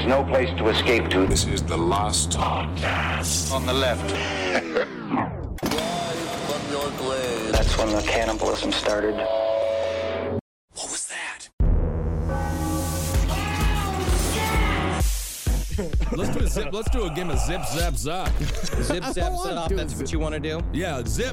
no place to escape to. This is the last podcast. On the left. That's when the cannibalism started. What was that? Let's do a game of zip, zap, zap. Zip, zap, zap. That's what you want to do? Yeah, zip,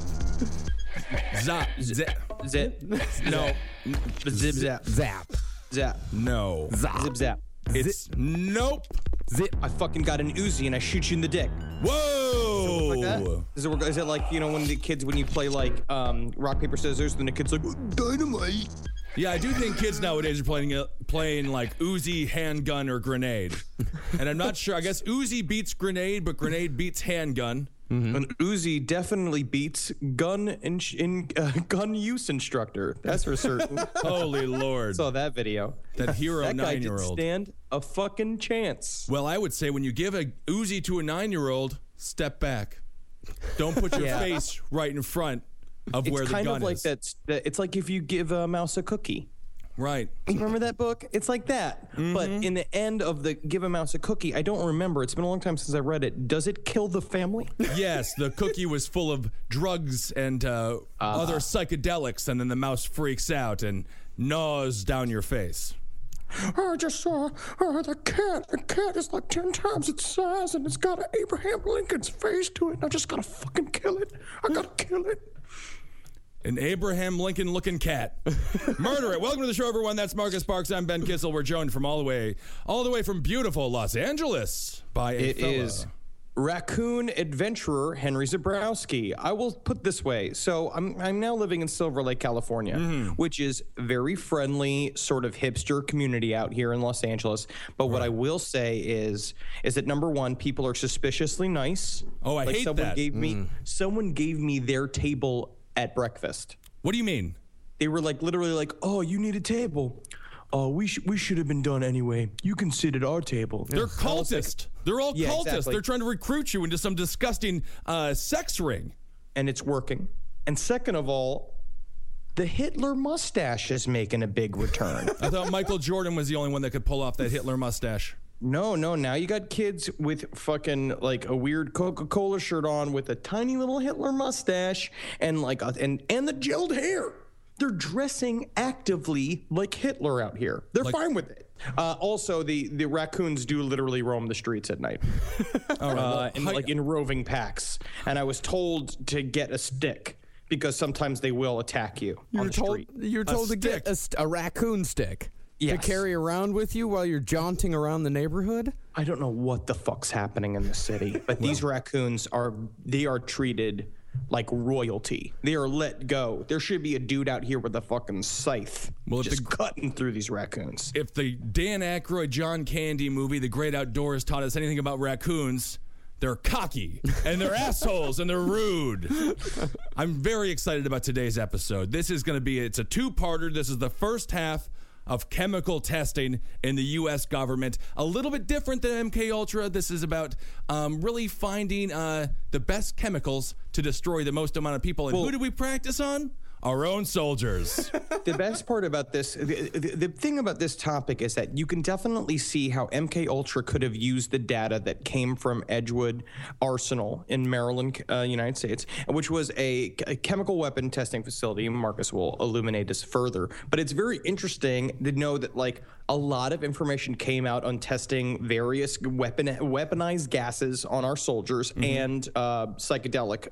zap, zip. Zip. No. Zip, zap. Zap. Zap. No. Zap. Zip, zap. It's nope. Zip. I fucking got an Uzi and I shoot you in the dick. Whoa. Like that? Is it like, you know, when you play like rock, paper, scissors, then the kid's like, dynamite. Yeah, I do think kids nowadays are playing like Uzi, handgun, or grenade. And I'm not sure. I guess Uzi beats grenade, but grenade beats handgun. Mm-hmm. An Uzi definitely beats gun use instructor. That's for certain. Holy Lord. Saw that video. That hero that guy 9-year-old. didn't stand a fucking chance. Well, I would say when you give a Uzi to a 9-year-old, step back. Don't put your face right in front of where the gun is. It's kind of like that. It's like if you give a mouse a cookie. Right. Remember that book? It's like that. Mm-hmm. But in the end of the Give a Mouse a Cookie, I don't remember. It's been a long time since I read it. Does it kill the family? Yes, the cookie was full of drugs and other psychedelics, and then the mouse freaks out and gnaws down your face. I just saw the cat. The cat is like 10 times its size, and it's got an Abraham Lincoln's face to it, and I just gotta fucking kill it. I gotta kill it. An Abraham Lincoln-looking cat. Murder it. Welcome to the show, everyone. That's Marcus Parks. I'm Ben Kissel. We're joined from all the way from beautiful Los Angeles by a fella. It is raccoon adventurer Henry Zabrowski. I will put this way. So I'm now living in Silver Lake, California, which is very friendly, sort of hipster community out here in Los Angeles. But what I will say is that number one, people are suspiciously nice. Oh, I hate that. Someone gave me their table at breakfast. What do you mean? They were like literally like, "Oh, you need a table. Oh, we should have been done anyway. You can sit at our table." They're cultists. They're all cultists. Exactly. They're trying to recruit you into some disgusting sex ring. And it's working. And second of all, the Hitler mustache is making a big return. I thought Michael Jordan was the only one that could pull off that Hitler mustache. No. Now you got kids with fucking like a weird Coca-Cola shirt on with a tiny little Hitler mustache and like and the gelled hair. They're dressing actively like Hitler out here. They're fine with it. Also, the raccoons do literally roam the streets at night, All right, in roving packs. And I was told to get a stick because sometimes they will attack you on the street. You're told to get a raccoon stick. Yes. To carry around with you while you're jaunting around the neighborhood? I don't know what the fuck's happening in this city, but these raccoons are treated like royalty. They are let go. There should be a dude out here with a fucking scythe just cutting through these raccoons. If the Dan Aykroyd, John Candy movie, The Great Outdoors, taught us anything about raccoons, they're cocky, and they're assholes, and they're rude. I'm very excited about today's episode. This is going to be, it's a two-parter. This is the first half of chemical testing in the U.S. government. A little bit different than MK Ultra. This is about really finding the best chemicals to destroy the most amount of people. And who do we practice on? Our own soldiers. The best part about this, the thing about this topic is that you can definitely see how MK Ultra could have used the data that came from Edgewood Arsenal in Maryland, United States, which was a chemical weapon testing facility. Marcus will illuminate this further, but it's very interesting to know that like a lot of information came out on testing various weaponized gases on our soldiers and psychedelic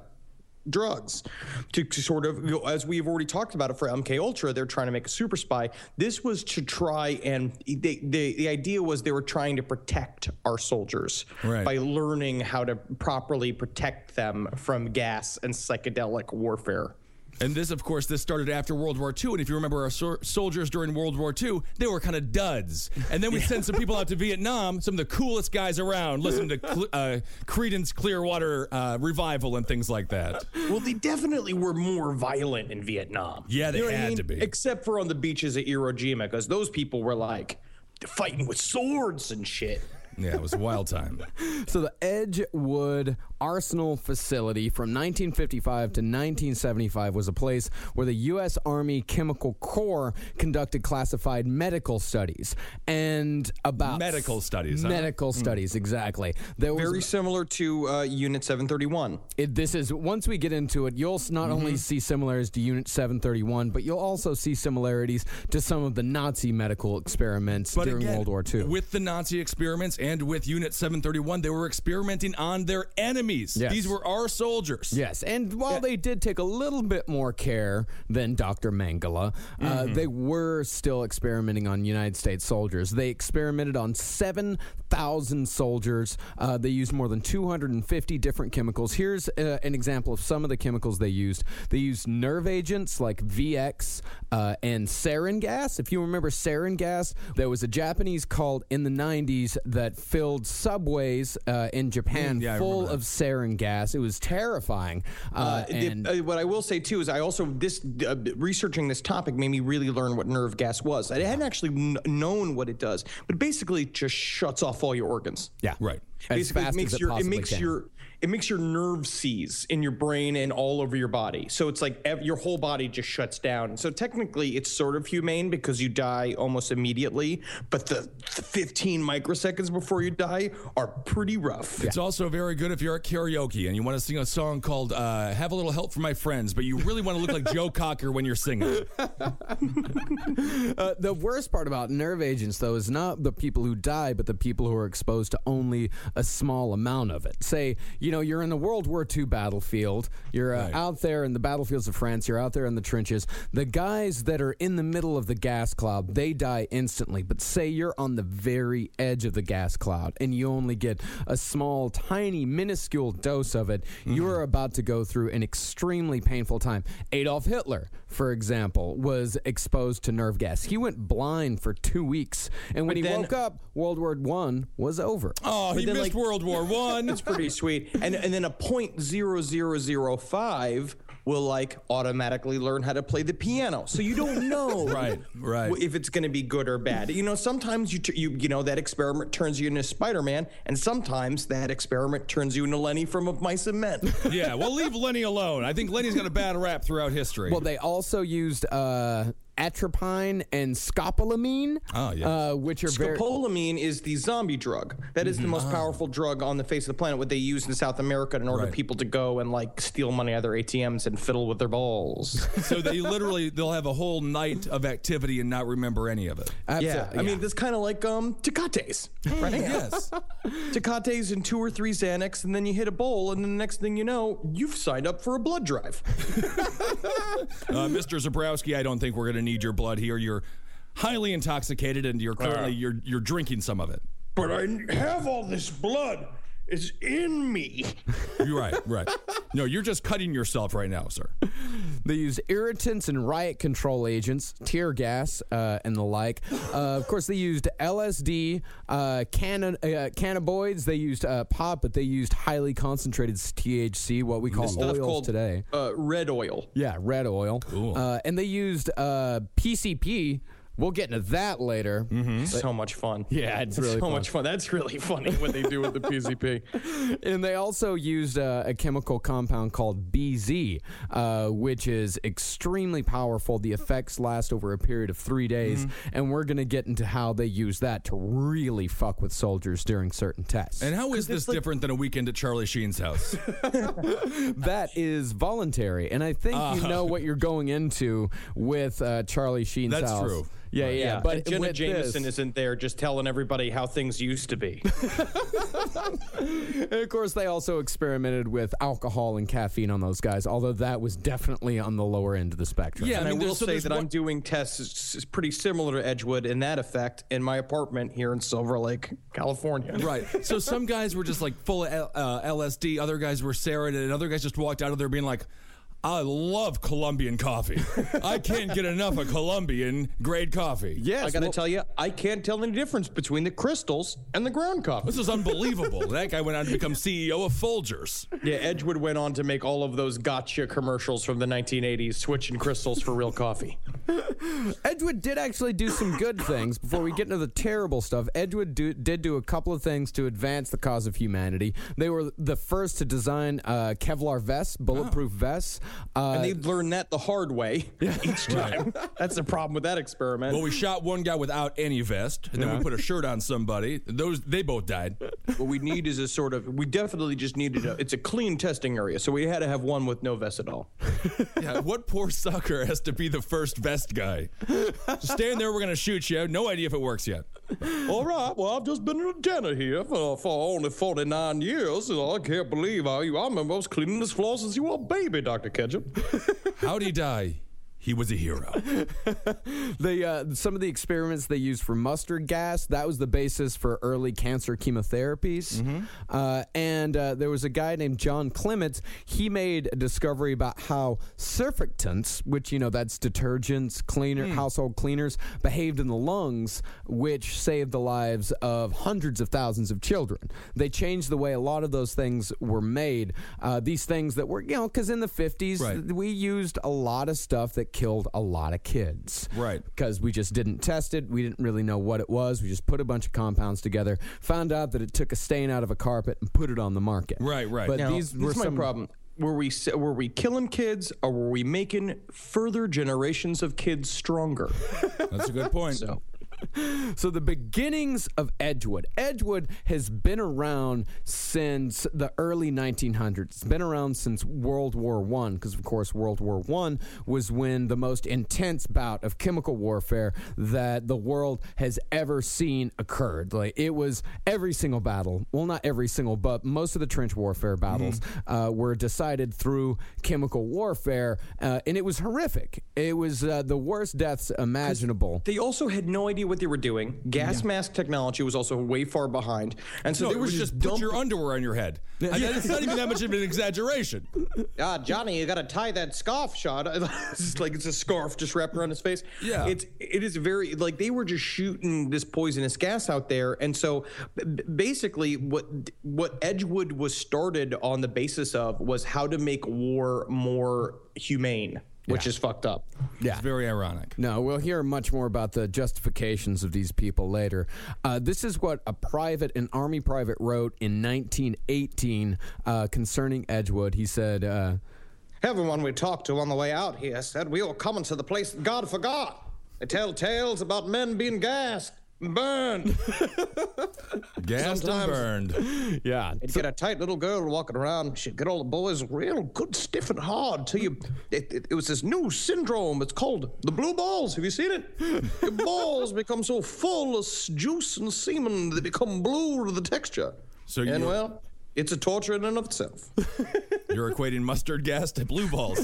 drugs to sort of, as we've already talked about it for MK Ultra, they're trying to make a super spy. This was to try and the idea was they were trying to protect our soldiers by learning how to properly protect them from gas and psychedelic warfare. And this, of course, this started after World War II. And if you remember our soldiers during World War II, they were kind of duds. And then we sent some people out to Vietnam, some of the coolest guys around, listening to Creedence Clearwater Revival and things like that. Well, they definitely were more violent in Vietnam. Yeah, they had to be. Except for on the beaches at Iwo Jima, because those people were like fighting with swords and shit. Yeah, it was a wild time. So the Edgewood Arsenal facility from 1955 to 1975 was a place where the U.S. Army Chemical Corps conducted classified medical studies. And about... Medical studies, huh? Medical studies, exactly. There was, Very similar to Unit 731. this is, once we get into it, you'll not only see similarities to Unit 731, but you'll also see similarities to some of the Nazi medical experiments during again, World War II. With the Nazi experiments and with Unit 731, they were experimenting on their enemies. Yes. These were our soldiers. Yes, and while they did take a little bit more care than Dr. Mengele, they were still experimenting on United States soldiers. They experimented on 7,000 soldiers. They used more than 250 different chemicals. Here's an example of some of the chemicals they used. They used nerve agents like VX and sarin gas. If you remember sarin gas, there was a Japanese cult in the 90s that filled subways in Japan full of sarin gas. It was terrifying. What I will say too is I also researching this topic made me really learn what nerve gas was. I hadn't actually known what it does, but basically it just shuts off all your organs. Yeah, right. As fast as it possibly can. It makes your nerves seize in your brain and all over your body. So it's like your whole body just shuts down. So technically it's sort of humane because you die almost immediately, but the 15 microseconds before you die are pretty rough. It's also very good if you're at karaoke and you want to sing a song called Have a Little Help from My Friends, but you really want to look like Joe Cocker when you're singing. The worst part about nerve agents, though, is not the people who die, but the people who are exposed to only a small amount of it. Say, you're in the World War II battlefield. You're out there in the battlefields of France. You're out there in the trenches. The guys that are in the middle of the gas cloud, they die instantly. But say you're on the very edge of the gas cloud and you only get a small, tiny, minuscule dose of it, you're about to go through an extremely painful time. Adolf Hitler, for example, was exposed to nerve gas. He went blind for 2 weeks. And when he woke up, World War I was over. Oh, he missed World War I. It's pretty sweet. And then a 0.0005 will automatically learn how to play the piano. So you don't know right. if it's going to be good or bad. Sometimes you that experiment turns you into Spider-Man, and sometimes that experiment turns you into Lenny from Of Mice and Men. Yeah, well, leave Lenny alone. I think Lenny's got a bad rap throughout history. Well, they also used atropine and scopolamine, which are Scopolamine is the zombie drug. That is the most powerful drug on the face of the planet. What they use in South America in order for people to go and steal money out of their ATMs and fiddle with their balls. So they'll have a whole night of activity and not remember any of it. Yeah, I mean, that's kind of like Tecates, right? Yes. Tecates and 2 or 3 Xanax, and then you hit a bowl, and then the next thing you know, you've signed up for a blood drive. Mr. Zabrowski, I don't think we're going to need your blood here. You're highly intoxicated, and you're currently you're drinking some of it. But I have all this blood. It's in me. You're right. No, you're just cutting yourself right now, sir. They used irritants and riot control agents, tear gas, and the like. Of course, they used LSD, cannabinoids. They used pot, but they used highly concentrated THC, what we call oils today. Red oil. Yeah, red oil. Cool. And they used PCP. We'll get into that later. So much fun. Yeah, it's really so much fun. That's really funny what they do with the PCP. And they also used a chemical compound called BZ, which is extremely powerful. The effects last over a period of 3 days, and we're going to get into how they use that to really fuck with soldiers during certain tests. And how is this different than a weekend at Charlie Sheen's house? That is voluntary, and I think you know what you're going into with Charlie Sheen's house. That's true. Yeah. But Jenna Jameson isn't there just telling everybody how things used to be. And of course, they also experimented with alcohol and caffeine on those guys, although that was definitely on the lower end of the spectrum. Yeah, and I will say that I'm doing tests pretty similar to Edgewood in that effect in my apartment here in Silver Lake, California. Right. So some guys were just full of LSD, other guys were sarin, and other guys just walked out of there being like, I love Colombian coffee. I can't get enough of Colombian grade coffee. Yes, I got to tell you, I can't tell any difference between the crystals and the ground coffee. This is unbelievable. That guy went on to become CEO of Folgers. Yeah, Edgewood went on to make all of those gotcha commercials from the 1980s, switching crystals for real coffee. Edgewood did actually do some good things. Before we get into the terrible stuff, Edgewood did do a couple of things to advance the cause of humanity. They were the first to design Kevlar vests, bulletproof vests. And they learned that the hard way each time. That's the problem with that experiment. Well, we shot one guy without any vest, and then we put a shirt on somebody. They both died. What we need is we definitely just needed it's a clean testing area, so we had to have one with no vest at all. Yeah, what poor sucker has to be the first vest guy? Just stand there, we're going to shoot you. No idea if it works yet. All right, well, I've just been a lieutenant here for only 49 years, and I can't believe I remember I was cleaning this floor since you were a baby, Dr. Ketchup. How'd he die? He was a hero. Some of the experiments they used for mustard gas, that was the basis for early cancer chemotherapies. And there was a guy named John Clements. He made a discovery about how surfactants, which, that's detergents, household cleaners, behaved in the lungs, which saved the lives of hundreds of thousands of children. They changed the way a lot of those things were made. These things that were, because in the 50s, we used a lot of stuff that killed a lot of kids. Right. Because we just didn't test it. We didn't really know what it was. We just put a bunch of compounds together, found out that it took a stain out of a carpet and put it on the market. Right. But Now, these were my problem. Were we killing kids, or were we making further generations of kids stronger? That's a good point. So the beginnings of Edgewood. Edgewood has been around since the early 1900s. It's been around since World War I, because, of course, World War I was when the most intense bout of chemical warfare that the world has ever seen occurred. Like, it was every single battle. Well, not every single, but most of the trench warfare battles were decided through chemical warfare, and it was horrific. It was the worst deaths imaginable. They also had no idea what they were doing. Gas mask technology was also way far behind, and so they were just put your underwear on your head. It's not even that much of an exaggeration. Johnny, you got to tie that scarf shot. It's like it's a scarf just wrapped around his face. Yeah, it is very like they were just shooting this poisonous gas out there, and so basically, what Edgewood was started on the basis of was how to make war more humane. Which is fucked up. Yeah. It's very ironic. No, we'll hear much more about the justifications of these people later. This is what an Army private wrote in 1918 concerning Edgewood. He said, Everyone we talked to on the way out here said we were coming to the place that God forgot. They tell tales about men being gassed. Burned. Gassed and burned. Yeah. You'd get a tight little girl walking around. She'd get all the boys real good, stiff and hard till you. It was this new syndrome. It's called the blue balls. Have you seen it? Your balls become so full of juice and semen they become blue to the texture. Well, it's a torture in and of itself. You're equating mustard gas to blue balls.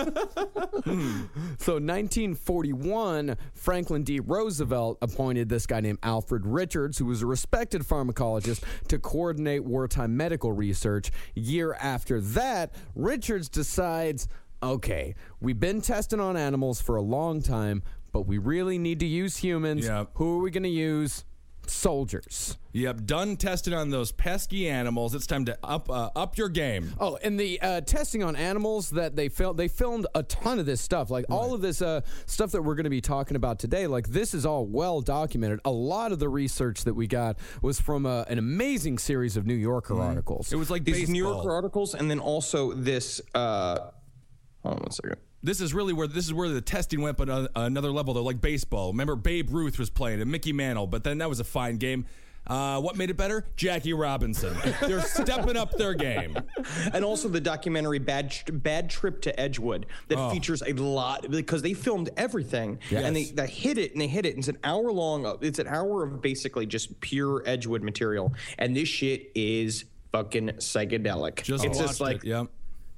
So 1941, Franklin D. Roosevelt appointed this guy named Alfred Richards, who was a respected pharmacologist, to coordinate wartime medical research. Year after that, Richards decides, okay, we've been testing on animals for a long time, but we really need to use humans. Yep. Who are we going to use? Soldiers. Yep, done testing on those pesky animals. It's time to up your game. Oh, and the testing on animals that they filmed a ton of this stuff. Like all of this stuff that we're going to be talking about today, like this is all well documented. A lot of the research that we got was from an amazing series of New Yorker articles. It was like These baseball. New Yorker articles, and then also this. Hold on 1 second. This is where the testing went, but another level though, like baseball. Remember, Babe Ruth was playing and Mickey Mantle, but then that was a fine game. What made it better? Jackie Robinson. They're stepping up their game. And also the documentary Bad Trip to Edgewood that features a lot because they filmed everything and they hit it. It's an hour long. It's an hour of basically just pure Edgewood material, and this shit is fucking psychedelic. Just it's watched just like. it. Yep.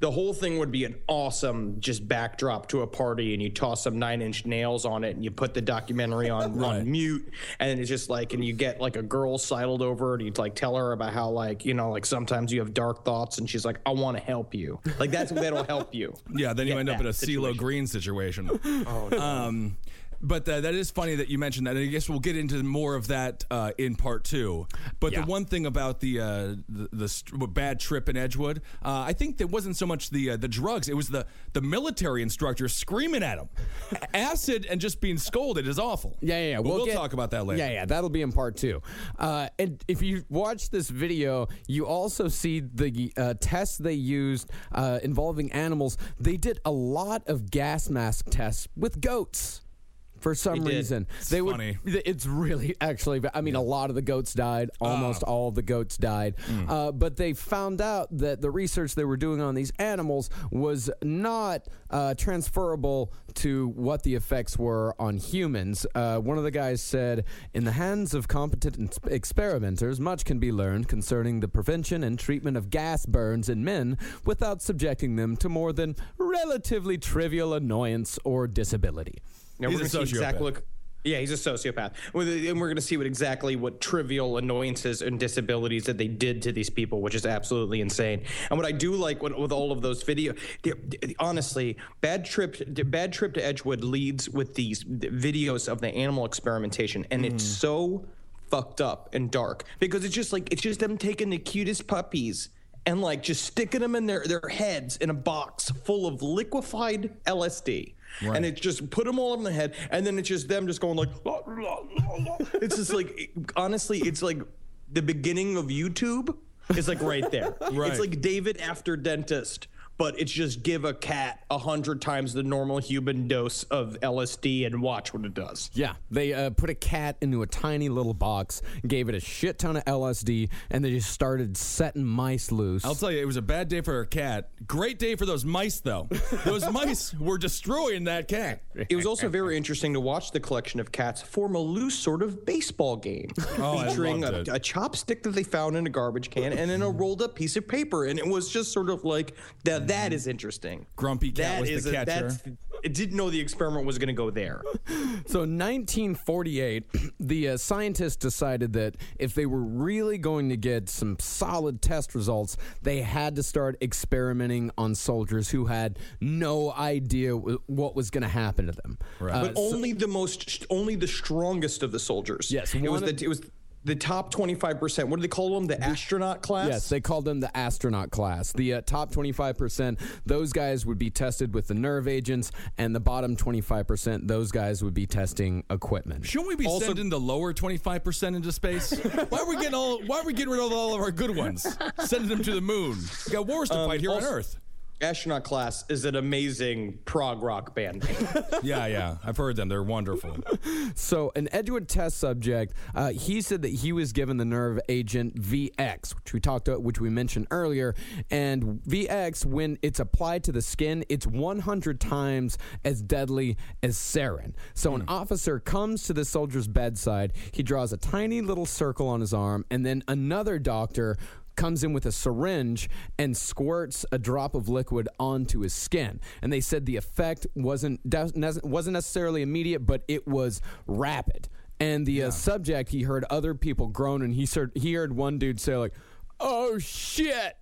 the whole thing would be an awesome just backdrop to a party, and you toss some 9 Inch Nails on it, and you put the documentary on mute, and it's just like, and you get like a girl sidled over, and you like tell her about how like, you know, like sometimes you have dark thoughts, and she's like, I want to help you. Like that'll help you. Yeah, then you end up in a CeeLo Green situation. Oh, no. But that is funny that you mentioned that. And I guess we'll get into more of that in part 2. But the one thing about the bad trip in Edgewood, I think that wasn't so much the drugs. It was the military instructor screaming at him. Acid and just being scolded is awful. Yeah. But we'll talk about that later. Yeah. That'll be in part 2. And if you watch this video, you also see the tests they used involving animals. They did a lot of gas mask tests with goats. For some reason, funny. It's really actually. I mean, a lot of the goats died. Almost all of the goats died. But they found out that the research they were doing on these animals was not transferable to what the effects were on humans. One of the guys said, "In the hands of competent experimenters, much can be learned concerning the prevention and treatment of gas burns in men without subjecting them to more than relatively trivial annoyance or disability." Now He's we're a gonna see sociopath. he's a sociopath. And we're going to see what trivial annoyances and disabilities that they did to these people, which is absolutely insane. And what I do like with all of those videos, honestly, Bad Trip to Edgewood leads with these videos of the animal experimentation, and it's so fucked up and dark because it's just them taking the cutest puppies and like just sticking them in their heads in a box full of liquefied LSD. Right. And it just put them all in the head, and then it's just them just going like, it's just like, honestly, it's like the beginning of YouTube. It's like right there. Right. It's like David After Dentist, but it's just give a cat 100 times the normal human dose of LSD and watch what it does. Yeah, they put a cat into a tiny little box, gave it a shit ton of LSD, and they just started setting mice loose. I'll tell you, it was a bad day for a cat. Great day for those mice, though. Those mice were destroying that cat. It was also very interesting to watch the collection of cats form a loose sort of baseball game, featuring a chopstick that they found in a garbage can and then a rolled up piece of paper. And it was just sort of like that. That is interesting. Grumpy Cat was the catcher. I didn't know the experiment was going to go there. So in 1948, the scientists decided that if they were really going to get some solid test results, they had to start experimenting on soldiers who had no idea what was going to happen to them. Right. But only the strongest of the soldiers. Yes, it was the top 25%. What do they call them? The astronaut class? Yes, they called them the astronaut class. The top 25%, those guys would be tested with the nerve agents, and the bottom 25%, those guys would be testing equipment. Shouldn't we be sending the lower 25% into space? Why are we getting rid of all of our good ones? Sending them to the moon. We got wars to fight here on Earth. Astronaut Class is an amazing prog rock band. Yeah. I've heard them. They're wonderful. So an Edgewood test subject, he said that he was given the nerve agent VX, which we mentioned earlier. And VX, when it's applied to the skin, it's 100 times as deadly as sarin. So an officer comes to the soldier's bedside. He draws a tiny little circle on his arm, and then another doctor comes in with a syringe and squirts a drop of liquid onto his skin. And they said the effect wasn't necessarily immediate, but it was rapid. And the subject, he heard other people groan, and he heard one dude say like, "Oh shit."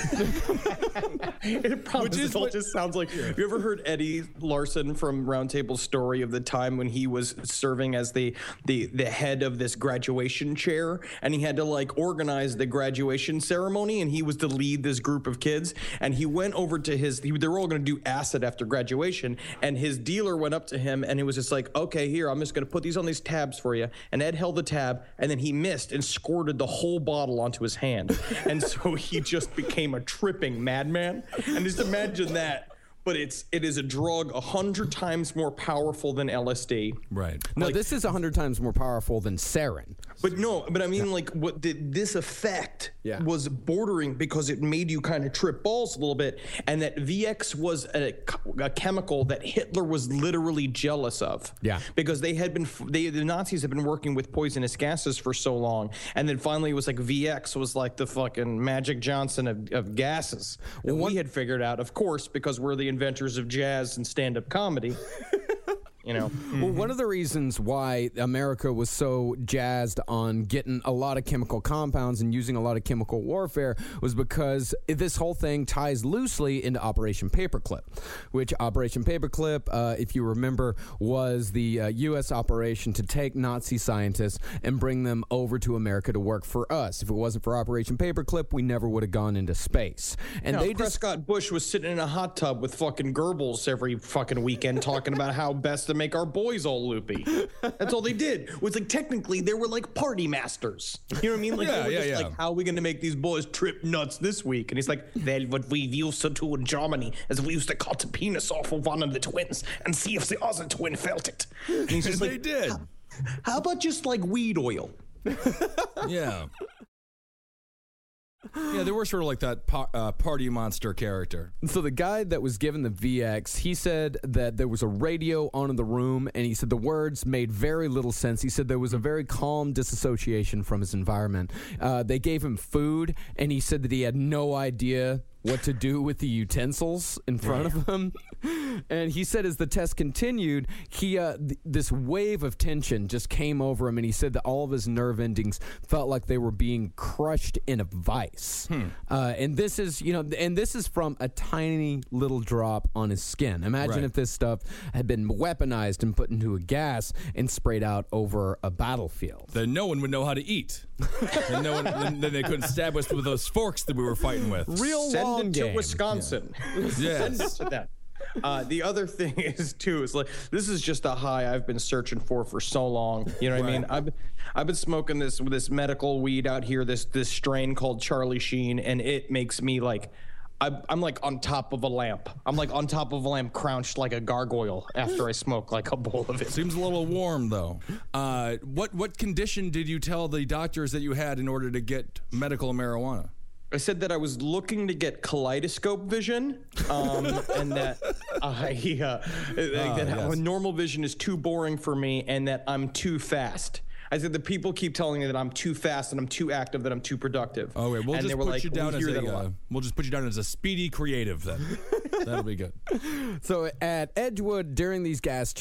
It just sounds like. Have you ever heard Eddie Larson from Roundtable story of the time when he was serving as the head of this graduation chair, and he had to like organize the graduation ceremony, and he was to lead this group of kids, and he went over to they were all going to do acid after graduation, and his dealer went up to him, and he was just like, "Okay, here, I'm just going to put these on these tabs for you," and Ed held the tab, and then he missed and squirted the whole bottle onto his hand, and so he just became a tripping madman. And just imagine that but it is a drug 100 times more powerful than LSD. Right. No, this is 100 times more powerful than sarin. But I mean, like, this effect was bordering because it made you kind of trip balls a little bit, and that VX was a chemical that Hitler was literally jealous of. Yeah. Because the Nazis had been working with poisonous gases for so long, and then finally it was like VX was like the fucking Magic Johnson of gases. And we had figured out, of course, because we're the inventors of jazz and stand-up comedy. You know. Well, one of the reasons why America was so jazzed on getting a lot of chemical compounds and using a lot of chemical warfare was because this whole thing ties loosely into Operation Paperclip, which Operation Paperclip, if you remember, was the U.S. operation to take Nazi scientists and bring them over to America to work for us. If it wasn't for Operation Paperclip, we never would have gone into space. And Prescott Bush was sitting in a hot tub with fucking Goebbels every fucking weekend talking about how best to make our boys all loopy. That's all they did. It was like, technically, they were like party masters. You know what I mean? Like, they were just like, how are we going to make these boys trip nuts this week? And he's like, well, what we used to do in Germany is we used to cut the penis off of one of the twins and see if the other twin felt it. And he's just like, they did. How about just like weed oil? Yeah. Yeah, they were sort of like that party monster character. So the guy that was given the VX, he said that there was a radio on in the room, and he said the words made very little sense. He said there was a very calm disassociation from his environment. They gave him food, and he said that he had no idea what to do with the utensils in front of him. And he said as the test continued, this wave of tension just came over him, and he said that all of his nerve endings felt like they were being crushed in a vice. And this is from a tiny little drop on his skin. Imagine if this stuff had been weaponized and put into a gas and sprayed out over a battlefield. Then no one would know how to eat. then they couldn't stab us with those forks that we were fighting with. Send it to Wisconsin. Yes. Send it to them. The other thing is too is like, this is just a high I've been searching for so long. You know what I mean? I've been smoking this medical weed out here, this strain called Charlie Sheen, and it makes me like, I'm like on top of a lamp. I'm like on top of a lamp, crouched like a gargoyle after I smoke like a bowl of it. Seems a little warm though. What condition did you tell the doctors that you had in order to get medical marijuana? I said that I was looking to get kaleidoscope vision, and that normal vision is too boring for me, and that I'm too fast. I said the people keep telling me that I'm too fast and I'm too active, that I'm too productive. Oh wait, we'll just put you down as a speedy creative then. That'll be good. So at Edgewood, during these gas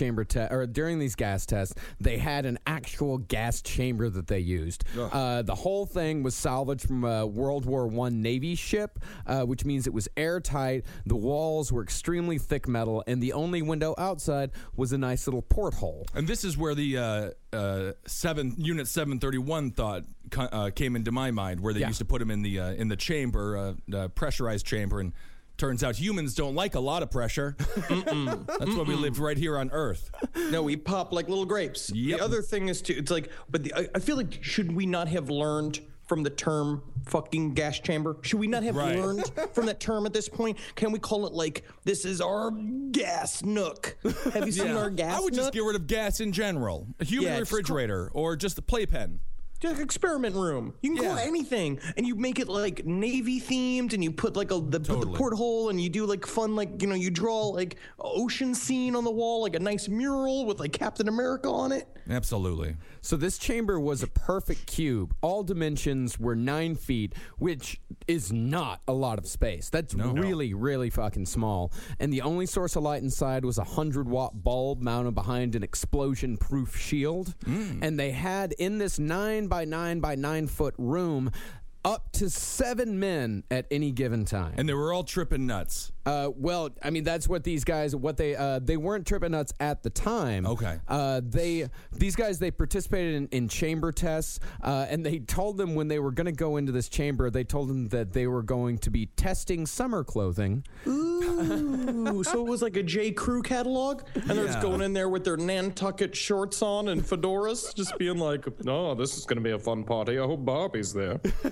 tests, they had an actual gas chamber that they used. The whole thing was salvaged from a World War I Navy ship, which means it was airtight. The walls were extremely thick metal, and the only window outside was a nice little porthole. And this is where the Unit 731 thought came into my mind, where they used to put them in the chamber, pressurized chamber, and turns out humans don't like a lot of pressure. That's why we live right here on Earth. No, we pop like little grapes. Yep. The other thing is too, it's like, I feel like, should we not have learned from the term fucking gas chamber? Should we not have learned from that term at this point? Can we call it like, this is our gas nook? Have you seen our gas nook? I would just get rid of gas in general. A human refrigerator or just a playpen. Just experiment room. You can call it anything, and you make it like Navy themed, and you put like the porthole, and you do like fun, like, you know, you draw like ocean scene on the wall, like a nice mural with like Captain America on it. Absolutely. So this chamber was a perfect cube. All dimensions were 9 feet, which is not a lot of space. That's really fucking small. And the only source of light inside was a 100-watt bulb mounted behind an explosion-proof shield. And they had in this 9 by 9 by 9 foot room up to 7 men at any given time. And they were all tripping nuts. Well, I mean, that's what these guys, they weren't tripping nuts at the time. Okay. These guys, they participated in chamber tests, and they told them when they were going to go into this chamber, they told them that they were going to be testing summer clothing. Ooh, so it was like a J. Crew catalog? And they're just going in there with their Nantucket shorts on and fedoras, just being like, oh, this is going to be a fun party. I hope Barbie's there.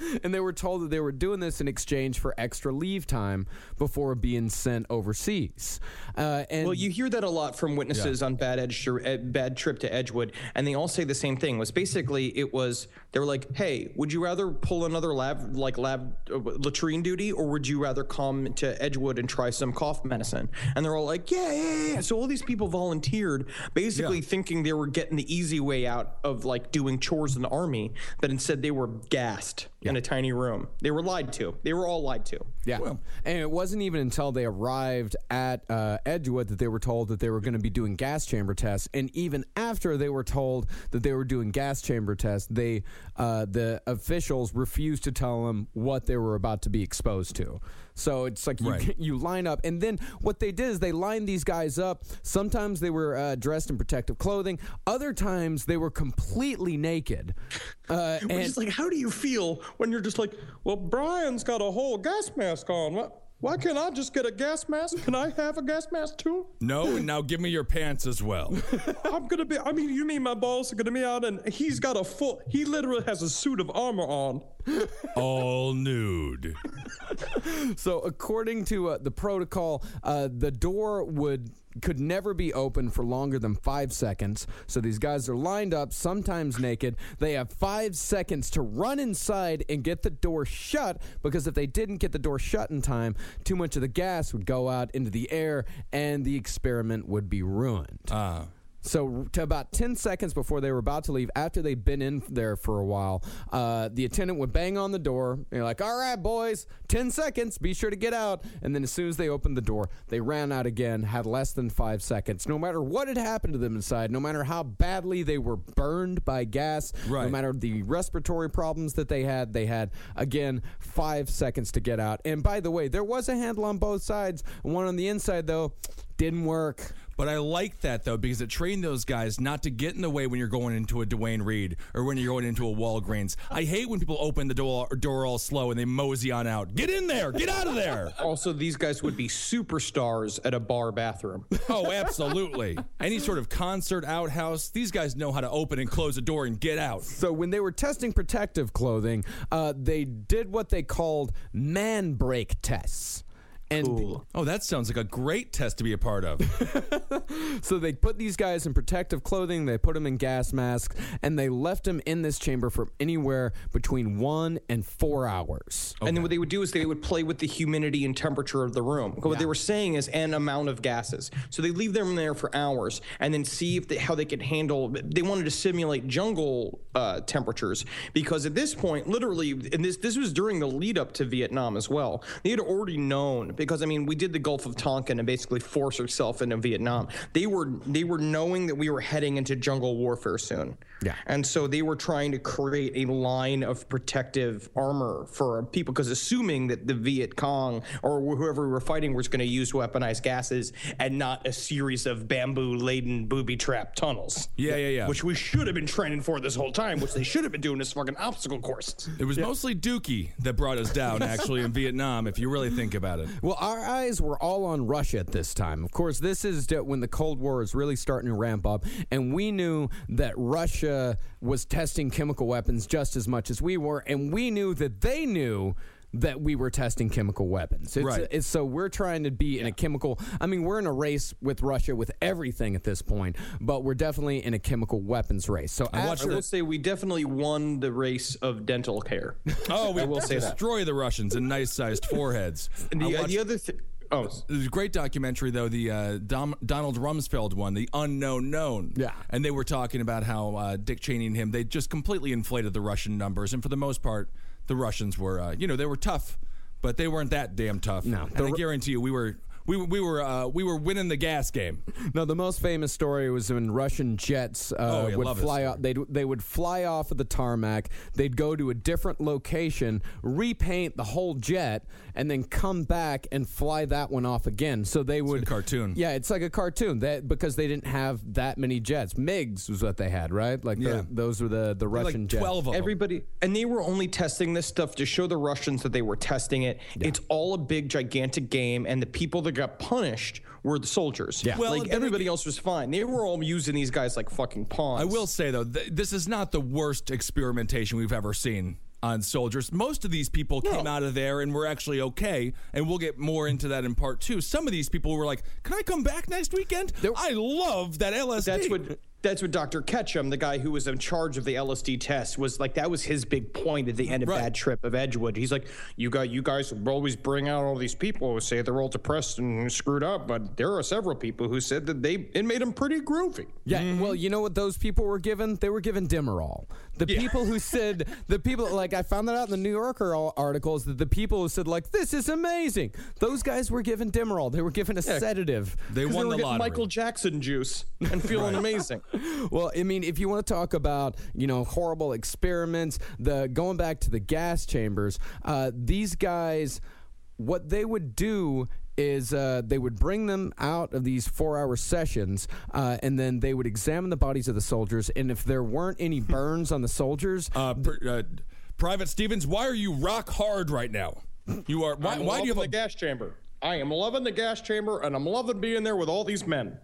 And they were told that they were doing this in exchange for extra leave time before being sent overseas. Well, you hear that a lot from witnesses on Bad Trip to Edgewood, and they all say the same thing. They were like, hey, would you rather pull another lab latrine duty, or would you rather come to Edgewood and try some cough medicine? And they're all like, yeah. So all these people volunteered, basically thinking they were getting the easy way out of like doing chores in the army, but instead they were gassed in a tiny room. They were lied to. They were all lied to. Yeah. Well, and it wasn't even until they arrived at Edgewood that they were told that they were going to be doing gas chamber tests. And even after they were told that they were doing gas chamber tests, the officials refused to tell them what they were about to be exposed to. So it's like you line up. And then what they did is they lined these guys up. Sometimes they were dressed in protective clothing. Other times they were completely naked. And it's like, how do you feel when you're just like, well, Brian's got a whole gas mask on. Why can't I just get a gas mask? Can I have a gas mask too? No, and now give me your pants as well. You mean my boss are gonna be out and he literally has a suit of armor on. All nude. So according to the protocol, the door could never be open for longer than 5 seconds. So these guys are lined up, sometimes naked. They have 5 seconds to run inside and get the door shut, because if they didn't get the door shut in time, too much of the gas would go out into the air and the experiment would be ruined. So to about 10 seconds before they were about to leave, after they'd been in there for a while, the attendant would bang on the door. They're like, all right, boys, 10 seconds. Be sure to get out. And then as soon as they opened the door, they ran out again, had less than 5 seconds. No matter what had happened to them inside, no matter how badly they were burned by gas, no matter the respiratory problems that they had, again, 5 seconds to get out. And by the way, there was a handle on both sides. One on the inside, though, didn't work. But I like that, though, because it trained those guys not to get in the way when you're going into a Dwayne Reed or when you're going into a Walgreens. I hate when people open the door all slow and they mosey on out. Get in there. Get out of there. Also, these guys would be superstars at a bar bathroom. Oh, absolutely. Any sort of concert outhouse, these guys know how to open and close a door and get out. So when they were testing protective clothing, they did what they called man break tests. Cool. Oh, that sounds like a great test to be a part of. So they put these guys in protective clothing, they put them in gas masks, and they left them in this chamber for anywhere between 1 and 4 hours. Okay. And then what they would do is they would play with the humidity and temperature of the room. What they were saying is an amount of gases. So they leave them there for hours and then see how they could handle. They wanted to simulate jungle temperatures, because at this point, literally, and this was during the lead up to Vietnam as well. They had already known. Because, I mean, we did the Gulf of Tonkin and basically forced ourselves into Vietnam. They were knowing that we were heading into jungle warfare soon. Yeah. And so they were trying to create a line of protective armor for people, because assuming that the Viet Cong or whoever we were fighting was going to use weaponized gases and not a series of bamboo-laden booby-trap tunnels. Yeah. Which we should have been training for this whole time, which they should have been doing as fucking obstacle courses. It was mostly Dookie that brought us down, actually, in Vietnam, if you really think about it. Well, our eyes were all on Russia at this time. Of course, this is when the Cold War is really starting to ramp up, and we knew that Russia was testing chemical weapons just as much as we were, and we knew that they knew that we were testing chemical weapons. So we're trying to be in a chemical... I mean, we're in a race with Russia with everything at this point, but we're definitely in a chemical weapons race. So I will say we definitely won the race of dental care. Oh, we will destroy the Russians in nice-sized foreheads. And the other thing... Oh, there's a great documentary, though, the Donald Rumsfeld one, The Unknown Known. Yeah. And they were talking about how Dick Cheney and him, they just completely inflated the Russian numbers. And for the most part, the Russians were, they were tough, but they weren't that damn tough. No. And I guarantee you, we were winning the gas game. No, the most famous story was when Russian jets would fly off. They would fly off of the tarmac. They'd go to a different location, repaint the whole jet, and then come back and fly that one off again. So they would a cartoon. Yeah, it's like a cartoon. Because they didn't have that many jets. MiGs was what they had, right? Like those were the Russian jets. 12 of them. Everybody, and they were only testing this stuff to show the Russians that they were testing it. Yeah. It's all a big gigantic game, and the people that got punished were the soldiers. Yeah. Well, everybody else was fine. They were all using these guys like fucking pawns. I will say, though, this is not the worst experimentation we've ever seen on soldiers. Most of these people came out of there and were actually okay, and we'll get more into that in part 2. Some of these people were like, can I come back next weekend? I love that LSD. That's what Dr. Ketchum, the guy who was in charge of the LSD test, was like. That was his big point at the end of Bad Trip of Edgewood. He's like, you guys always bring out all these people who say they're all depressed and screwed up, but there are several people who said that it made them pretty groovy. Yeah, well, you know what those people were given? They were given Demerol. The people who said, like, I found that out in the New Yorker articles, that the people who said, like, this is amazing, those guys were given Demerol. They were given a sedative. They won the lottery. Michael Jackson juice and feeling amazing. Well, I mean, if you want to talk about, horrible experiments, going back to the gas chambers, these guys, what they would do is they would bring them out of these 4-hour sessions, and then they would examine the bodies of the soldiers, and if there weren't any burns on the soldiers... Private Stevens, why are you rock hard right now? You are. Why do you have the gas chamber? I am loving the gas chamber, and I'm loving being there with all these men.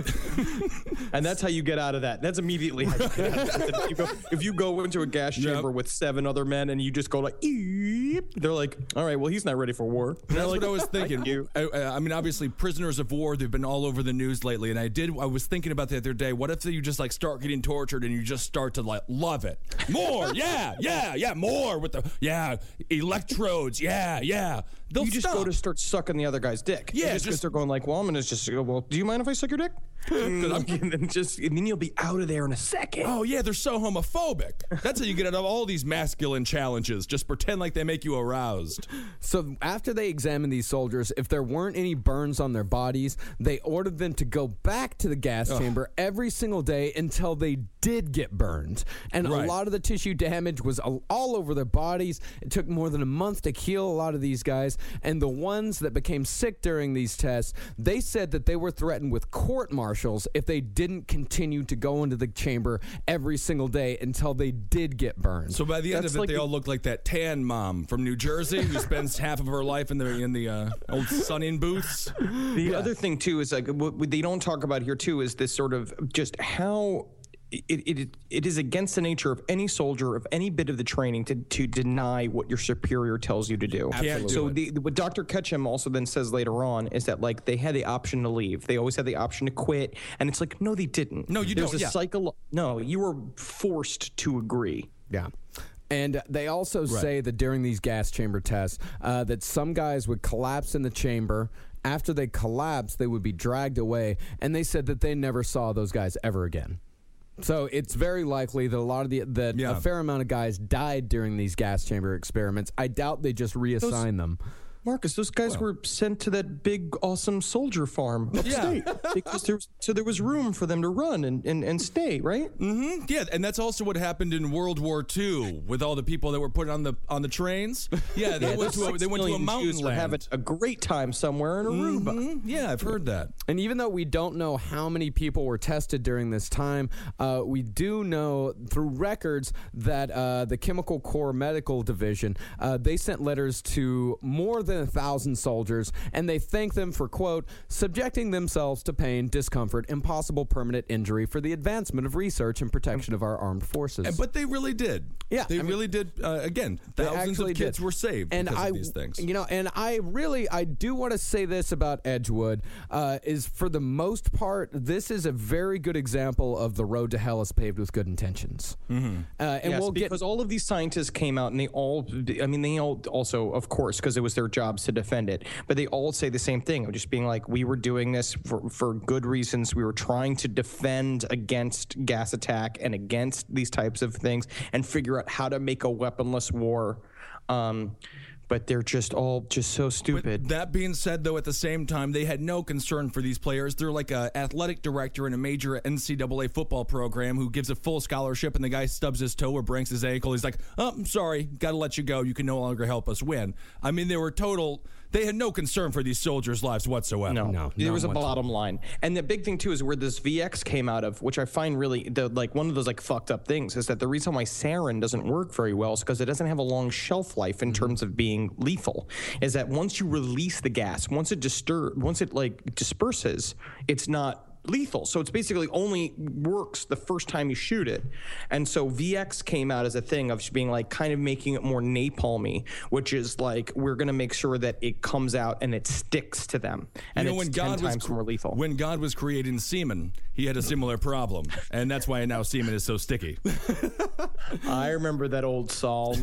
And that's how you get out of that. That's immediately how you get out of that. If you go into a gas chamber with 7 other men and you just go like, eep, they're like, all right, well, he's not ready for war. That's what I was thinking. I mean, obviously, prisoners of war, they've been all over the news lately. And I was thinking about the other day, what if you just like start getting tortured and you just start to like love it? More, yeah, more with the, electrodes, yeah. You just go to start sucking the other guy's dick. Yeah, just because they're going like, well, I'm gonna just go, well, do you mind if I suck your dick? and then you'll be out of there in a second. Oh yeah, they're so homophobic. That's how you get out of all these masculine challenges. Just pretend like they make you aroused. So after they examined these soldiers, if there weren't any burns on their bodies, they ordered them to go back to the gas chamber every single day until they did get burned. And a lot of the tissue damage was all over their bodies. It took more than a month to heal a lot of these guys. And the ones that became sick during these tests, they said that they were threatened with court-martials if they didn't continue to go into the chamber every single day until they did get burned. So by the end of it, they all look like that tan mom from New Jersey who spends half of her life in the old sunning booths. The other thing, too, is like what they don't talk about here, too, is this sort of just how... It is against the nature of any soldier, of any bit of the training, to deny what your superior tells you to do. Absolutely. So what Dr. Ketchum also then says later on is that like they had the option to leave. They always had the option to quit, and it's like, no, they didn't. No, you There's don't. No, you were forced to agree. Yeah. And they also say that during these gas chamber tests, that some guys would collapse in the chamber. After they collapsed, they would be dragged away, and they said that they never saw those guys ever again. So it's very likely that a fair amount of guys died during these gas chamber experiments. I doubt they just reassign them. Marcus, those guys were sent to that big, awesome soldier farm upstate because there was room for them to run and stay, right? Mm-hmm. Yeah, and that's also what happened in World War II with all the people that were put on the trains. Yeah, they went to a mountain Jews were having a great time somewhere in Aruba. Mm-hmm. Yeah, I've heard that. And even though we don't know how many people were tested during this time, we do know through records that the Chemical Corps Medical Division, they sent letters to more than 1,000 soldiers, and they thanked them for, quote, subjecting themselves to pain, discomfort, and possible permanent injury for the advancement of research and protection of our armed forces. But they really did. Yeah. They really did. Again, thousands of kids were saved because of these things. And I do want to say this about Edgewood, is for the most part, this is a very good example of the road to hell is paved with good intentions. Mm-hmm. Because all of these scientists came out and they all also, of course, because it was their jobs to defend it, but they all say the same thing of just being like, we were doing this for good reasons. We were trying to defend against gas attack and against these types of things and figure out how to make a weaponless war. But they're just so stupid. But that being said, though, at the same time, they had no concern for these players. They're like an athletic director in a major NCAA football program who gives a full scholarship, and the guy stubs his toe or breaks his ankle. He's like, oh, I'm sorry, got to let you go. You can no longer help us win. I mean, they had no concern for these soldiers' lives whatsoever. No. There was a bottom line. And the big thing, too, is where this VX came out of, which I find really, one of those, fucked up things, is that the reason why sarin doesn't work very well is because it doesn't have a long shelf life in terms of being lethal. Is that once you release the gas, once it disperses, it's not lethal. So it's basically only works the first time you shoot it. And so VX came out as a thing of being like kind of making it more napalmy, which is like we're going to make sure that it comes out and it sticks to them. And it's 10 times more lethal. When God was creating semen, he had a similar problem. And that's why now semen is so sticky. I remember that old psalm.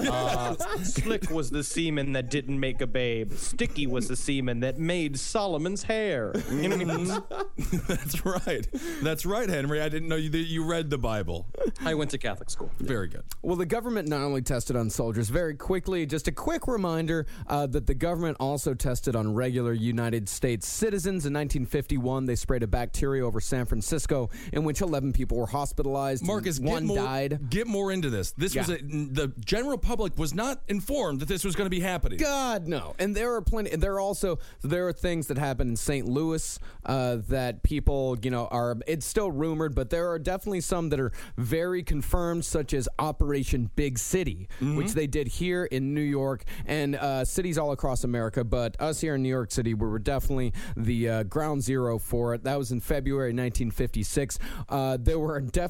Slick was the semen that didn't make a babe. Sticky was the semen that made Solomon's hair. You know what I mean? That's right. That's right, Henry. I didn't know that you read the Bible. I went to Catholic school. Very good. Well, the government not only tested on soldiers, very quickly, just a quick reminder that the government also tested on regular United States citizens. In 1951, they sprayed a bacteria over San Francisco in which 11 people were hospitalized. Marcus, one died. Get more into this. This was the general public was not informed that this was going to be happening. God, no. And there are plenty. There are things that happen in St. Louis that people, are. It's still rumored, but there are definitely some that are very confirmed, such as Operation Big City, which they did here in New York and cities all across America. But us here in New York City, we were definitely the ground zero for it. That was in February 1956. And they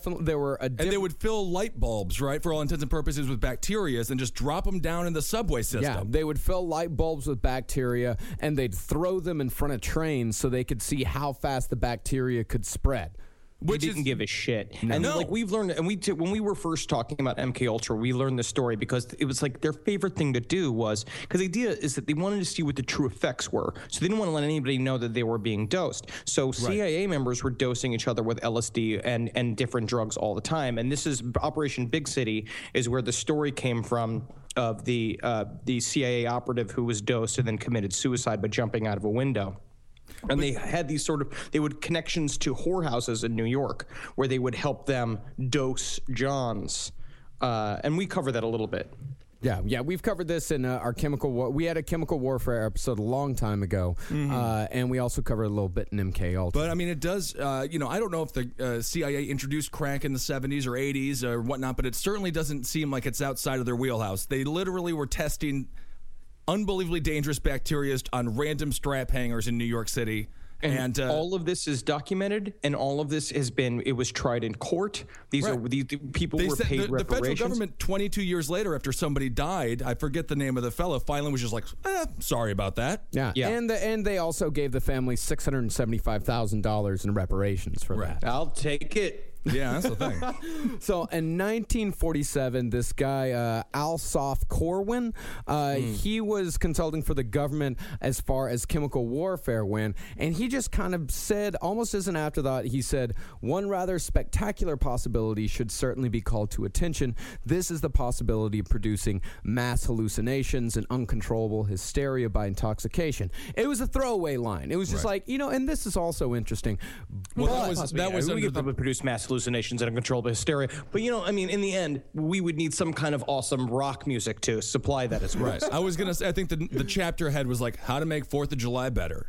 would fill light bulbs, right, for all intents and purposes, with bacteria and just drop them down in the subway system. Yeah, they would fill light bulbs with bacteria and they'd throw them in front of trains so they could see how fast the bacteria could spread. Which didn't give a shit. And like we've learned, and when we were first talking about MK Ultra, we learned this story because it was like their favorite thing to do was, because the idea is that they wanted to see what the true effects were. So they didn't want to let anybody know that they were being dosed. So CIA members were dosing each other with LSD and different drugs all the time. And this is Operation Big City is where the story came from of the CIA operative who was dosed and then committed suicide by jumping out of a window. And they had these connections to whorehouses in New York where they would help them dose Johns. And we cover that a little bit. Yeah, we've covered this in our chemical war. We had a chemical warfare episode a long time ago, and we also covered a little bit in MK Ultra. But I mean, it does. I don't know if the CIA introduced crack in the 70s or 80s or whatnot, but it certainly doesn't seem like it's outside of their wheelhouse. They literally were testing unbelievably dangerous bacteria on random strap hangers in New York City. And all of this is documented, and all of this it was tried in court. These people were paid reparations. The federal government, 22 years later, after somebody died, I forget the name of the fellow, finally was just like, sorry about that. Yeah. And they also gave the family $675,000 in reparations for that. I'll take it. Yeah, that's the thing. So in 1947, this guy, Alsop Corwin, he was consulting for the government as far as chemical warfare went, and he just kind of said, almost as an afterthought, he said, one rather spectacular possibility should certainly be called to attention. This is the possibility of producing mass hallucinations and uncontrollable hysteria by intoxication. It was a throwaway line. It was just like, and this is also interesting. Well, that was we could probably produce mass hallucinations and uncontrollable hysteria. But, in the end, we would need some kind of awesome rock music to supply that as well. Right. I was going to say, I think the chapter head was like, how to make 4th of July better.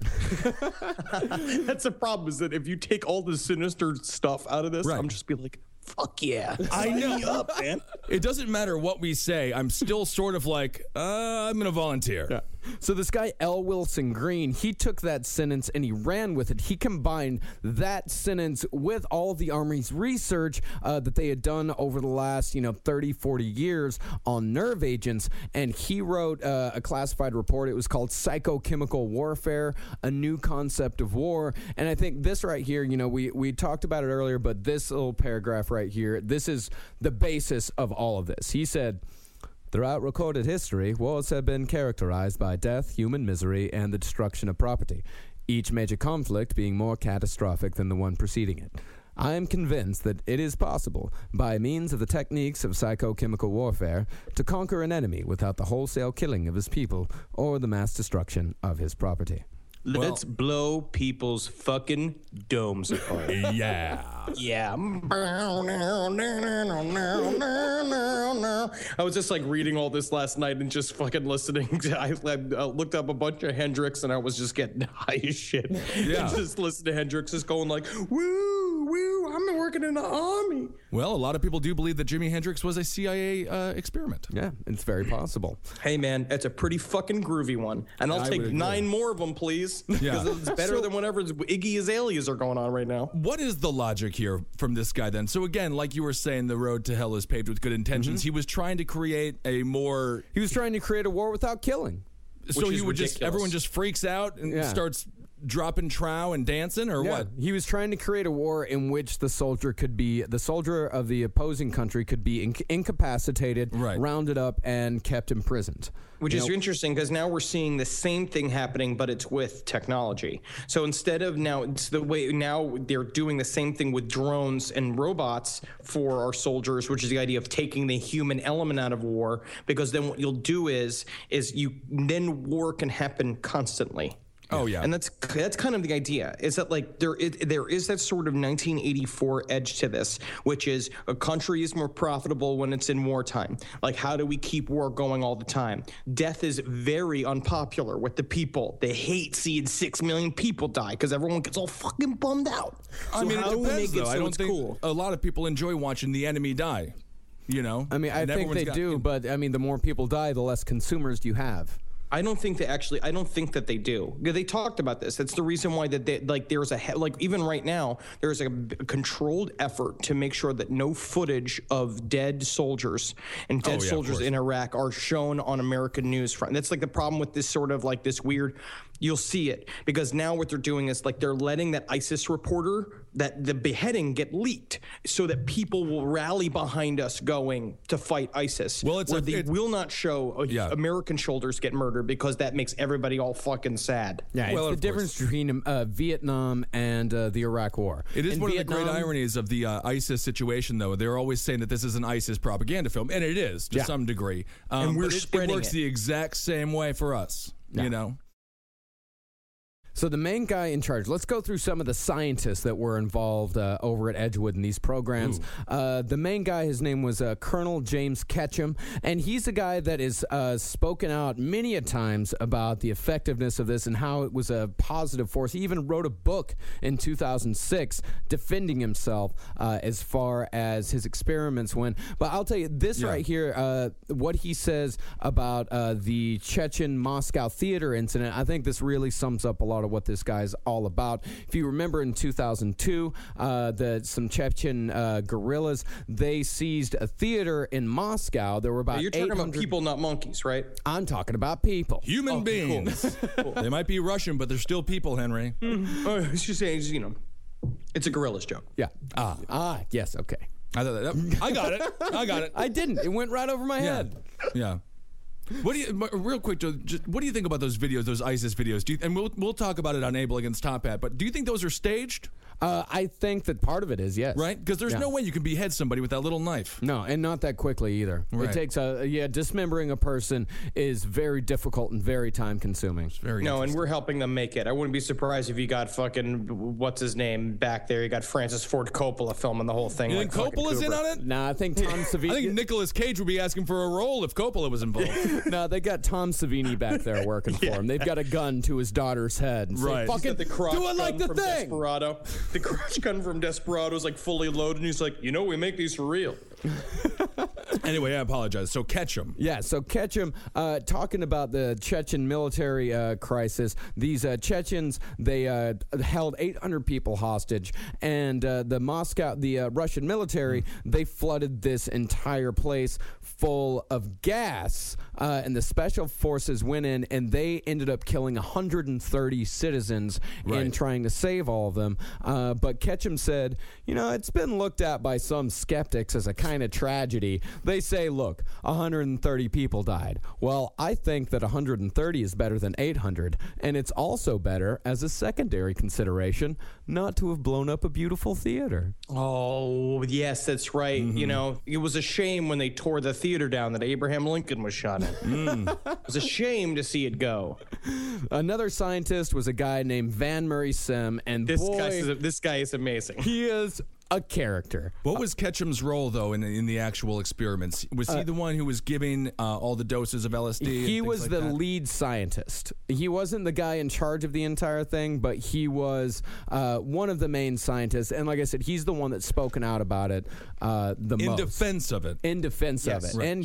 That's the problem, is that if you take all the sinister stuff out of this, I'm just be like, fuck yeah. I know. Up, man. It doesn't matter what we say. I'm still sort of like, I'm going to volunteer. Yeah. So this guy, L. Wilson Green, he took that sentence and he ran with it. He combined that sentence with all of the Army's research that they had done over the last, 30, 40 years on nerve agents. And he wrote a classified report. It was called Psychochemical Warfare, a New Concept of War. And I think this right here, we talked about it earlier, but this little paragraph right here, this is the basis of all of this. He said, throughout recorded history, wars have been characterized by death, human misery, and the destruction of property, each major conflict being more catastrophic than the one preceding it. I am convinced that it is possible, by means of the techniques of psychochemical warfare, to conquer an enemy without the wholesale killing of his people or the mass destruction of his property. Let's blow people's fucking domes apart. Yeah. Yeah. I was just like reading all this last night and just fucking listening. I looked up a bunch of Hendrix and I was just getting high as shit. Yeah. And just listen to Hendrix just going like, woo, woo, I'm working in the army. Well, a lot of people do believe that Jimi Hendrix was a CIA experiment. Yeah, it's very possible. Hey, man, that's a pretty fucking groovy one. And I'll I take would agree. 9 more of them, please. Yeah. Because it's better than whatever Iggy Azaleas are going on right now. What is the logic here from this guy then? So again, like you were saying, the road to hell is paved with good intentions. He was trying to create a more... He was trying to create a war without killing. So is he would just... ridiculous. Everyone just freaks out and Yeah. starts dropping trow and dancing, or what? He was trying to create a war in which the soldier of the opposing country could be incapacitated, Right. rounded up, and kept imprisoned. Which is interesting because now we're seeing the same thing happening, but it's with technology. So instead of now, it's the way now they're doing the same thing with drones and robots for our soldiers, which is the idea of taking the human element out of war. Because then what you'll do is war can happen constantly. Oh, yeah. And that's kind of the idea, is that like there is that sort of 1984 edge to this, which is a country is more profitable when it's in wartime. Like, how do we keep war going all the time? Death is very unpopular with the people. They hate seeing 6 million people die because everyone gets all fucking bummed out. I mean, how it do we depends, make it though. so I don't it's think cool? a lot of people enjoy watching the enemy die, you know? I mean, I And think everyone's they got- do, but I mean, the more people die, the less consumers you have. I don't think that they do. They talked about this. That's the reason why there's even right now, there's a controlled effort to make sure that no footage of dead soldiers and dead Oh, yeah, of soldiers course. in Iraq are shown on American news front. That's like the problem with this sort of like this weird, you'll see it because now what they're doing is like they're letting that ISIS reporter, that the beheading get leaked so that people will rally behind us going to fight ISIS. Well, they will not show Yeah. American shoulders get murdered because that makes everybody all fucking sad. Yeah, Well, it's of the difference between Vietnam and the Iraq War. It is In one of the Vietnam- great ironies of the ISIS situation, though. They're always saying that this is an ISIS propaganda film, and it is to some degree. And we're but it spreading works it. the exact same way for us, you know? So the main guy in charge, let's go through some of the scientists that were involved over at Edgewood in these programs. The main guy, his name was Colonel James Ketchum, and he's a guy that is spoken out many a times about the effectiveness of this and how it was a positive force. He even wrote a book in 2006 defending himself as far as his experiments went. But I'll tell you this right here, what he says about the Chechen Moscow theater incident, I think this really sums up a lot of what this guy's all about. If you remember in 2002, some Chechen guerrillas, they seized a theater in Moscow. There were about You're talking 800 about people, not monkeys, right? I'm talking about people. Human beings. They might be Russian, but they're still people, Henry. I was just saying, it's a gorilla's joke. Yeah. Yes, okay. I got it. I got it. I didn't. It went right over my head. Yeah. What do you, real quick, Joe, what do you think about those videos, those ISIS videos? And we'll talk about it on Abel Against Top Hat, but do you think those are staged? I think that part of it is, yes. Right? Because there's no way you can behead somebody with that little knife. No, and not that quickly either. Right. It takes dismembering a person is very difficult and very time consuming. Very No, and interesting. we're helping them make it. I wouldn't be surprised if you got fucking, what's his name back there? You got Francis Ford Coppola filming the whole thing. You like think fucking Coppola's in Kubrick. on it? Nah, I think Tom Savini. I think Nicolas Cage would be asking for a role if Coppola was involved. No, they got Tom Savini back there working for him. They've got a gun to his daughter's head. And say, Right. He's fucking got the crotch do it like gun the from thing. Desperado. The crotch gun from Desperado is like fully loaded, and he's like, we make these for real. Anyway, I apologize. So Ketchum. Yeah, so Ketchum, talking about the Chechen military crisis, these Chechens, they held 800 people hostage, and the Russian military, they flooded this entire place full of gas, and the special forces went in, and they ended up killing 130 citizens in trying to save all of them. But Ketchum said, it's been looked at by some skeptics as a kind of tragedy. They say, look, 130 people died. Well, I think that 130 is better than 800, and it's also better as a secondary consideration not to have blown up a beautiful theater. Oh, yes, that's right. It was a shame when they tore the theater down that Abraham Lincoln was shot in. It was a shame to see it go. Another scientist was a guy named Van Murray Sim, and This guy is amazing. he is a character. What was Ketchum's role, though, in the actual experiments? Was he the one who was giving all the doses of LSD? He was the lead scientist. He wasn't the guy in charge of the entire thing, but he was one of the main scientists. And like I said, he's the one that's spoken out about it the most. In defense of it. In defense of it. Right. And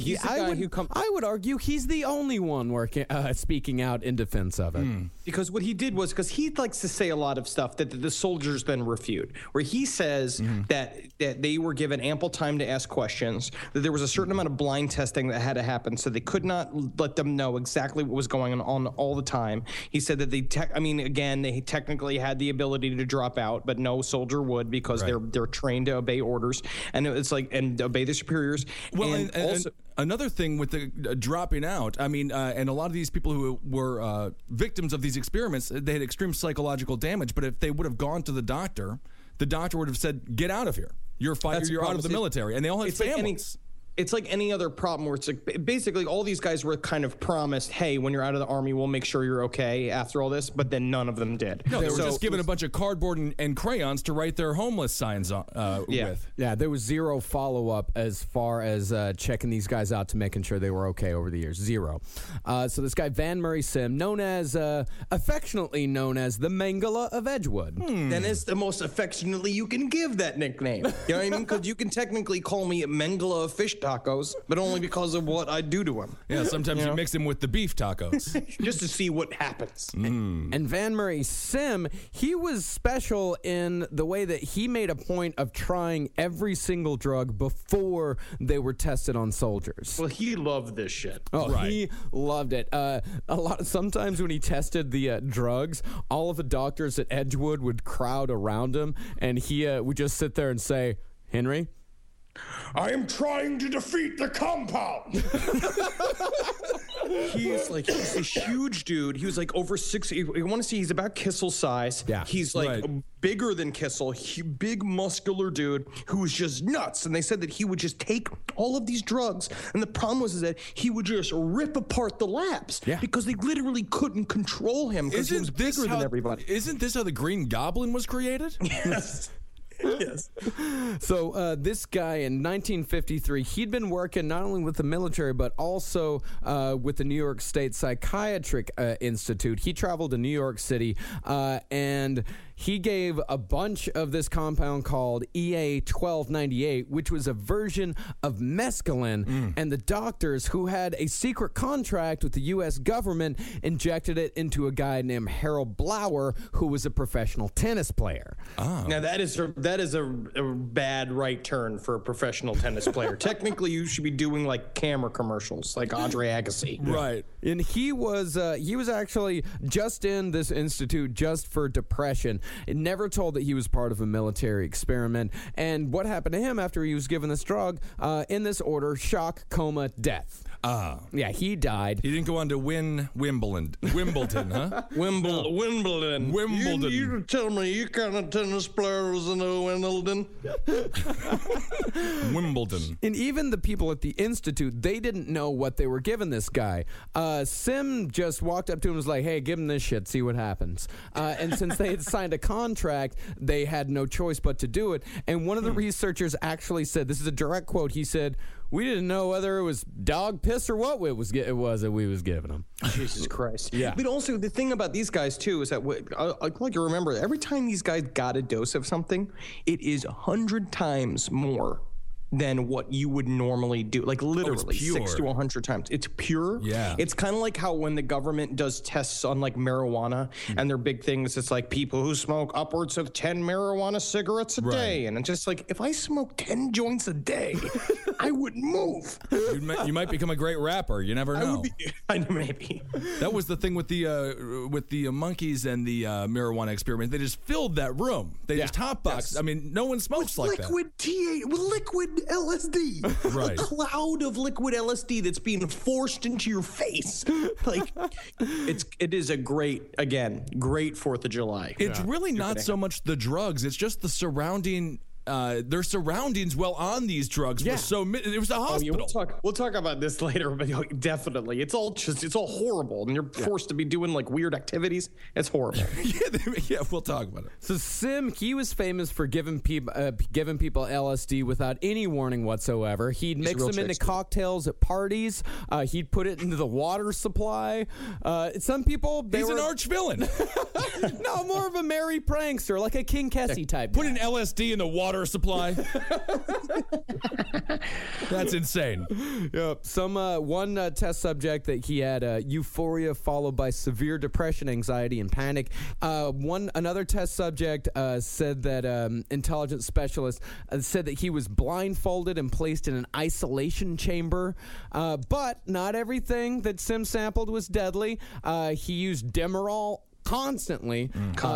I would argue he's the only one speaking out in defense of it. Because what he did was, because he likes to say a lot of stuff that the soldiers then refute, where he says that they were given ample time to ask questions, that there was a certain amount of blind testing that had to happen, so they could not let them know exactly what was going on all the time. He said that they technically had the ability to drop out, but no soldier would, because they're trained to obey orders, and it's like, and obey their superiors. Well, and also, another thing with the dropping out, I mean, and a lot of these people who were victims of these experiments, they had extreme psychological damage, but if they would have gone to the doctor would have said, "Get out of here. You're out of the military." And they all had families. It's like any other problem where it's like basically all these guys were kind of promised, hey, when you're out of the army, we'll make sure you're okay after all this, but then none of them did. No, they were just given a bunch of cardboard and crayons to write their homeless signs with. Yeah, there was zero follow-up as far as checking these guys out to making sure they were okay over the years. Zero. So this guy, Van Murray Sim, affectionately known as the Mengele of Edgewood. Then it's the most affectionately you can give that nickname. You know what I mean? Because you can technically call me Mengele of Fish Tacos, but only because of what I do to him. Yeah, sometimes you mix him with the beef tacos. Just to see what happens. And Van Murray Sim, he was special in the way that he made a point of trying every single drug before they were tested on soldiers. Well, he loved this shit. Oh, right. He loved it. Sometimes when he tested the drugs, all of the doctors at Edgewood would crowd around him, and he would just sit there and say, "Henry, I am trying to defeat the compound." He's a huge dude. He was like over 6. You want to see? He's about Kissel size. Yeah, he's like bigger than Kissel. Big muscular dude who was just nuts. And they said that he would just take all of these drugs, and the problem was that he would just rip apart the labs because they literally couldn't control him because he was bigger than everybody. Isn't this how the Green Goblin was created? Yes. Yes. So this guy in 1953, he'd been working not only with the military but also with the New York State Psychiatric Institute. He traveled to New York City and he gave a bunch of this compound called EA 1298, which was a version of mescaline, and the doctors who had a secret contract with the U.S. government injected it into a guy named Harold Blower, who was a professional tennis player. Oh. Now that is a bad right turn for a professional tennis player. Technically, you should be doing like camera commercials, like Andre Agassi. Right. And he was actually just in this institute just for depression. It never told that he was part of a military experiment. And what happened to him after he was given this drug? In this order: shock, coma, death. Yeah, he died. He didn't go on to win Wimbledon, huh? Wimbledon. You tell me you kind of tennis player was in Wimbledon. Wimbledon. And even the people at the institute, they didn't know what they were giving this guy. Sim just walked up to him and was like, "Hey, give him this shit, see what happens." And since they had signed a contract, they had no choice but to do it. And one of the researchers actually said, this is a direct quote, he said, "We didn't know whether it was dog piss or what it was that we was giving them." Jesus Christ. Yeah. But also, the thing about these guys, too, is that, like you remember, every time these guys got a dose of something, it is 100 times more than what you would normally do. Like literally 6 to 100 times. It's pure. Yeah. It's kind of like how when the government does tests on like marijuana and their big things, it's like people who smoke upwards of 10 marijuana cigarettes a day. And it's just like, if I smoke 10 joints a day, I would move. You might become a great rapper. You never know. Maybe. That was the thing with the monkeys and the marijuana experiment. They just filled that room. They just hotboxed. Yes. I mean, no one smokes like that. Liquid LSD. Right. A cloud of liquid LSD that's being forced into your face. Like, it is a great 4th of July. It's really not so much the drugs. It's just the surrounding their surroundings while on these drugs were so. It was a hospital. We'll talk about this later, but definitely, it's all horrible, and you're forced to be doing like weird activities. It's horrible. yeah, we'll talk about it. So Sim, he was famous for giving people LSD without any warning whatsoever. He'd mix them into cocktails at parties. He'd put it into the water supply. Some people, he's an arch villain. No, more of a merry prankster, like a King Kesey type. Put an LSD in the water supply. That's insane. Yep. One test subject that he had euphoria followed by severe depression, anxiety, and panic. Another test subject said that intelligence specialist said that he was blindfolded and placed in an isolation chamber. But not everything that Sim sampled was deadly. He used Demerol constantly.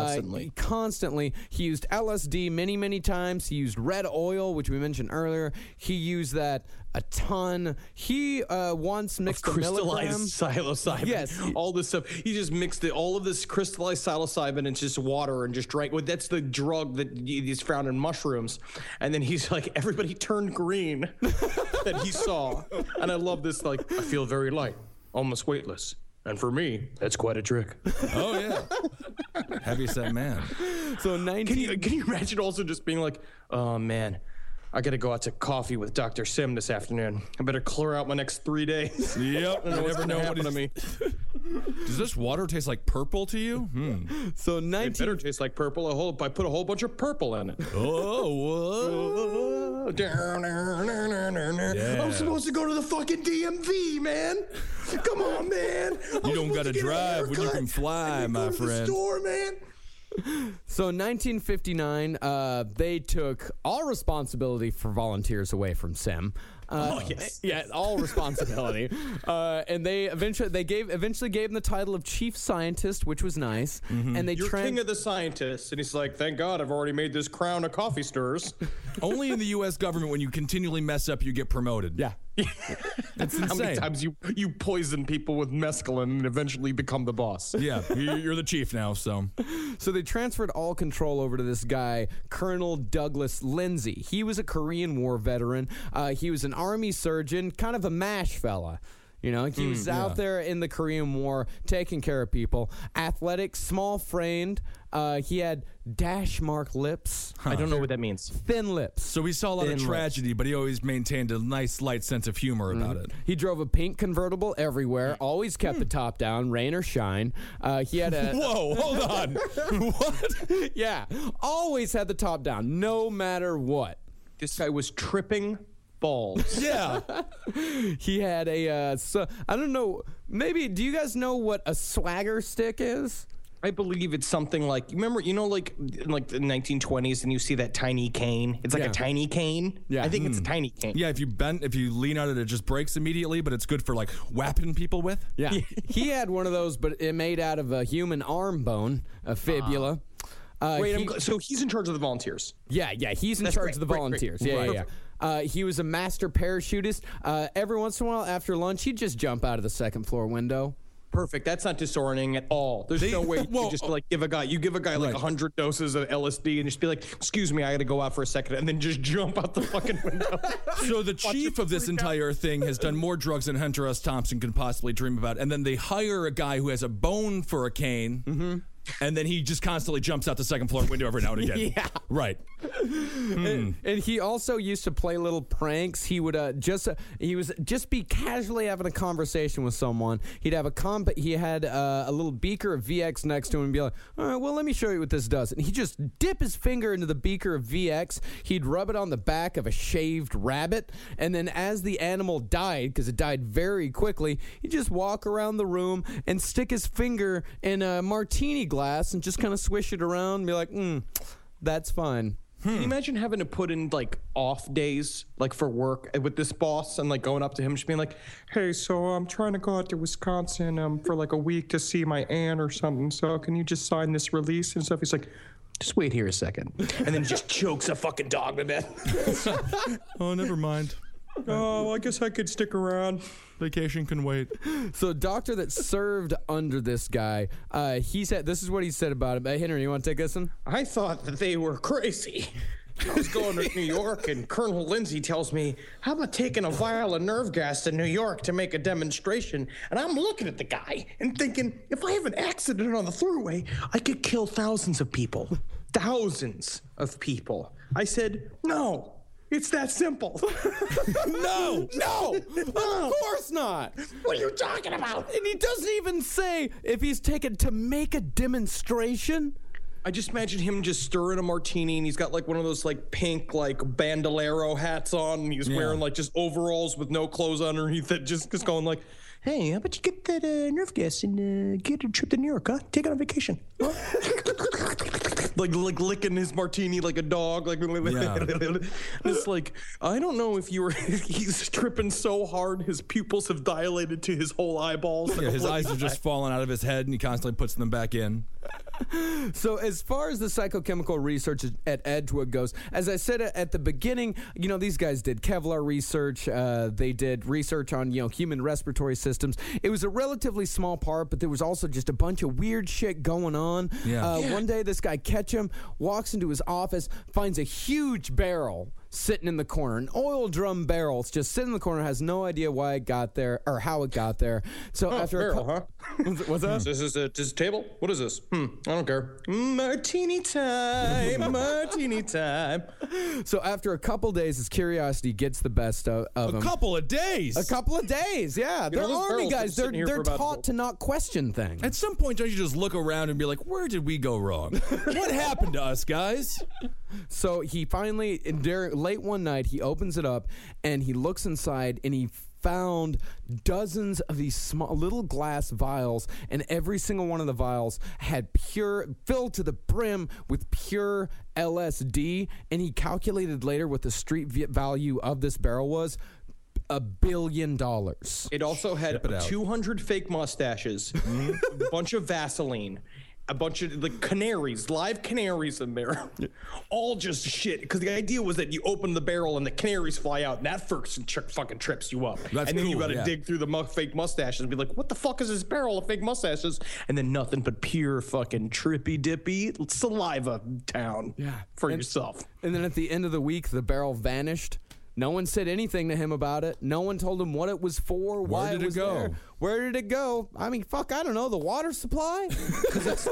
He used LSD many times. He used red oil, which we mentioned earlier. He used that a ton. He once mixed a crystallized milligram. psilocybin. Yes. All this stuff. He just mixed all of this crystallized psilocybin into just water and just drank. Well, that's the drug that is found in mushrooms. And then he's like, everybody turned green that he saw. And I love this, like, I feel very light, almost weightless. And for me, that's quite a trick. Oh, yeah. Heavyset man. So Can you imagine also just being like, oh, man, I got to go out to coffee with Dr. Sim this afternoon. I better clear out my next 3 days. Yep. You never know what to me. Does this water taste like purple to you? So It better taste like purple. I put a whole bunch of purple in it. Oh, whoa. I'm supposed to go to the fucking DMV, man. Come on, man. You don't got to drive when you can fly, my friend. The store, man. So in 1959, they took all responsibility for volunteers away from Sim. Yeah, all responsibility. And they eventually gave him the title of chief scientist, which was nice. Mm-hmm. And You're king of the scientists, and he's like, "Thank God, I've already made this crown of coffee stirs." Only in the U.S. government, when you continually mess up, you get promoted. Yeah. It's insane. How many times you poison people with mescaline and eventually become the boss? Yeah, you're the chief now, so. So they transferred all control over to this guy, Colonel Douglas Lindsay. He was a Korean War veteran. He was an Army surgeon, kind of a MASH fella. You know, he was out there in the Korean War taking care of people. Athletic, small-framed. He had dash mark lips. I don't know what that means. Thin lips. So we saw a lot of tragedy, but he always maintained a nice, light sense of humor about it. He drove a pink convertible everywhere, always kept the top down, rain or shine. He had a... Whoa, hold on. What? Yeah, always had the top down, no matter what. This guy was tripping balls. Yeah. He had a... I don't know, maybe, do you guys know what a swagger stick is? I believe it's something like, like the 1920s, and you see that tiny cane. It's like a tiny cane. Yeah. I think it's a tiny cane. Yeah, if you lean on it, it just breaks immediately, but it's good for like whapping people with. Yeah. He had one of those, but it made out of a human arm bone, a fibula. So he's in charge of the volunteers. Yeah, he's in charge of the volunteers. Great. Yeah. He was a master parachutist. Every once in a while after lunch, he'd just jump out of the second floor window. Perfect. That's not disorienting at all. There's no way you just like give a guy like 100 doses of LSD and just be like, "Excuse me, I got to go out for a second," and then just jump out the fucking window. So the chief of this entire thing has done more drugs than Hunter S. Thompson can possibly dream about, and then they hire a guy who has a bone for a cane. Mm-hmm. And then he just constantly jumps out the second floor window every now and again. Yeah. Right. And he also used to play little pranks. He would just be casually having a conversation with someone. He'd have he had a little beaker of VX next to him and be like, "All right, well, let me show you what this does." And he'd just dip his finger into the beaker of VX. He'd rub it on the back of a shaved rabbit. And then as the animal died, because it died very quickly, he'd just walk around the room and stick his finger in a martini glass and just kind of swish it around and be like, that's fine. Can you imagine having to put in like off days, like for work with this boss, and like going up to him just being like, "Hey, so I'm trying to go out to Wisconsin for like a week to see my aunt or something. So can you just sign this release and stuff?" He's like, "Just wait here a second," and then just chokes a fucking dog to death. Oh, never mind. Oh, well, I guess I could stick around. Vacation can wait. So a doctor that served under this guy, he said, this is what he said about him. Henry, you want to take this one? I thought that they were crazy. I was going to New York, and Colonel Lindsay tells me, how about taking a vial of nerve gas to New York to make a demonstration? And I'm looking at the guy and thinking, if I have an accident on the thruway, I could kill thousands of people. Thousands of people. I said, no, it's that simple. No, of course not. What are you talking about? And he doesn't even say if he's taken to make a demonstration. I just imagine him just stirring a martini, and he's got like one of those like pink like bandolero hats on, and he's wearing like just overalls with no clothes underneath it, just going like, hey, how about you get that nerve gas and get a trip to New York, huh? Take it on vacation. Huh? like licking his martini like a dog, like it's like, I don't know if you were he's tripping so hard his pupils have dilated to his whole eyeballs. Yeah, his eyes are just falling out of his head, and he constantly puts them back in. So as far as the psychochemical research at Edgewood goes, as I said at the beginning, these guys did Kevlar research. They did research on, human respiratory systems. It was a relatively small part, but there was also just a bunch of weird shit going on. One day, this guy Ketchum walks into his office, finds a huge barrel sitting in the corner, an oil drum barrel. It's just sitting in the corner, has no idea why it got there or how it got there. So after barrel, huh? What's that? This is a table? What is this? I don't care. Martini time, martini time. So after a couple days, his curiosity gets the best of him. A couple of days, yeah. They're army guys. They're taught to not question things. At some point, don't you just look around and be like, where did we go wrong? What happened to us, guys? So he finally, late one night, he opens it up and he looks inside and he found dozens of these small little glass vials, and every single one of the vials had filled to the brim with pure LSD, and he calculated later what the street value of this barrel was. $1 billion. It also had 200 fake mustaches, a bunch of Vaseline, a bunch of live canaries in there, all just shit. Because the idea was that you open the barrel and the canaries fly out, and that first fucking trips you up. That's and then cool, you got to yeah. dig through the fake mustaches and be like, what the fuck is this barrel of fake mustaches? And then nothing but pure fucking trippy dippy saliva town for yourself. And then at the end of the week, the barrel vanished. No one said anything to him about it. No one told him what it was for, why it was there. Where did it go? I mean, fuck, I don't know. The water supply? That's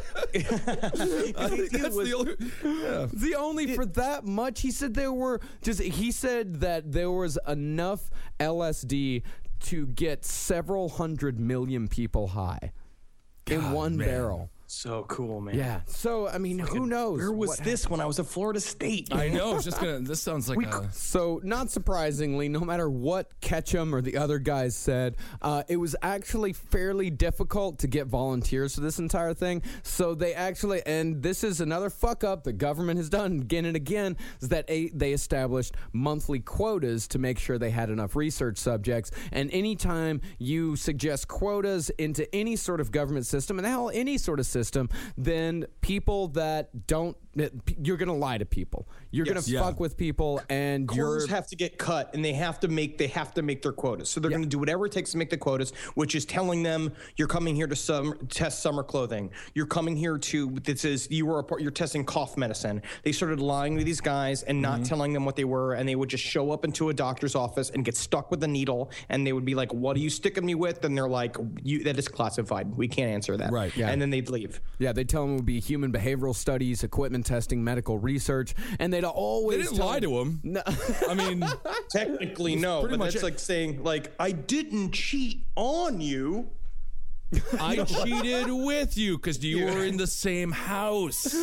the only for that much. He said he said that there was enough LSD to get several 100 million people high in one barrel. So cool, man. Yeah. So, I mean, who knows? Where was this when I was at Florida State? I know. This sounds like So, not surprisingly, no matter what Ketchum or the other guys said, it was actually fairly difficult to get volunteers for this entire thing. So, they actually, and this is another fuck up the government has done again and again, is that they established monthly quotas to make sure they had enough research subjects. And anytime you suggest quotas into any sort of government system, and hell, any sort of system, then people that don't, you're going to lie to people. You're going to fuck with people, and quotas have to get cut, and they have to make their quotas. So they're going to do whatever it takes to make the quotas, which is telling them you're coming here to test summer clothing. You're coming here to you're testing cough medicine. They started lying to these guys and not telling them what they were, and they would just show up into a doctor's office and get stuck with a needle, and they would be like, "What are you sticking me with?" And they're like, "That is classified. We can't answer that." Right. Yeah. And then they'd leave. Yeah, they tell them it would be human behavioral studies, equipment testing, medical research, and they'd always They didn't lie to him. No. I mean, technically no, but that's like saying, like, I didn't cheat on you. I cheated with you because you were in the same house.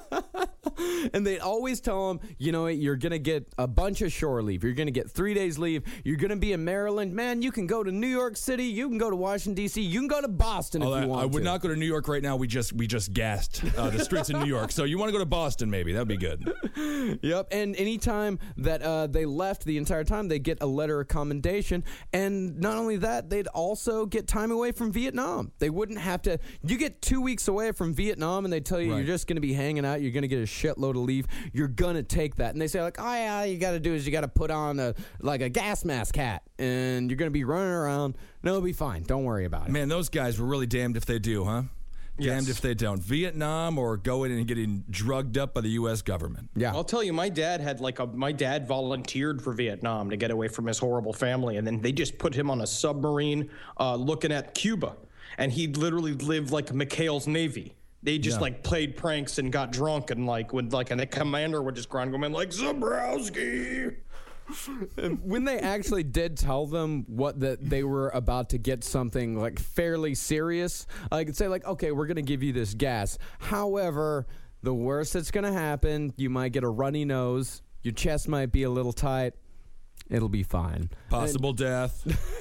And they'd always tell them, you're going to get a bunch of shore leave. You're going to get 3 days leave. You're going to be in Maryland. Man, you can go to New York City. You can go to Washington, D.C. You can go to Boston if you want to. I would not go to New York right now. We just gassed the streets in New York. So you want to go to Boston, maybe. That would be good. Yep. And anytime that they left the entire time, they'd get a letter of commendation. And not only that, they'd also get time away from Vietnam. They wouldn't have to. You get 2 weeks away from Vietnam, and they tell you you're just going to be hanging out. You're going to get a shitload of leave. You're going to take that. And they say, like, oh, yeah, all you got to do is you got to put on a gas mask hat, and you're going to be running around. No, it'll be fine. Don't worry about it. Man, those guys were really damned if they do, huh? Damned if they don't. Vietnam or going and getting drugged up by the U.S. government. Yeah. I'll tell you, my dad had my dad volunteered for Vietnam to get away from his horrible family, and then they just put him on a submarine looking at Cuba, and he literally lived like McHale's Navy. They just played pranks and got drunk, and and the commander would just grind him in like Zabrowski. When they actually did tell them that they were about to get something like fairly serious, I could say okay, we're going to give you this gas. However, the worst that's going to happen, you might get a runny nose, your chest might be a little tight. It'll be fine. Possible death.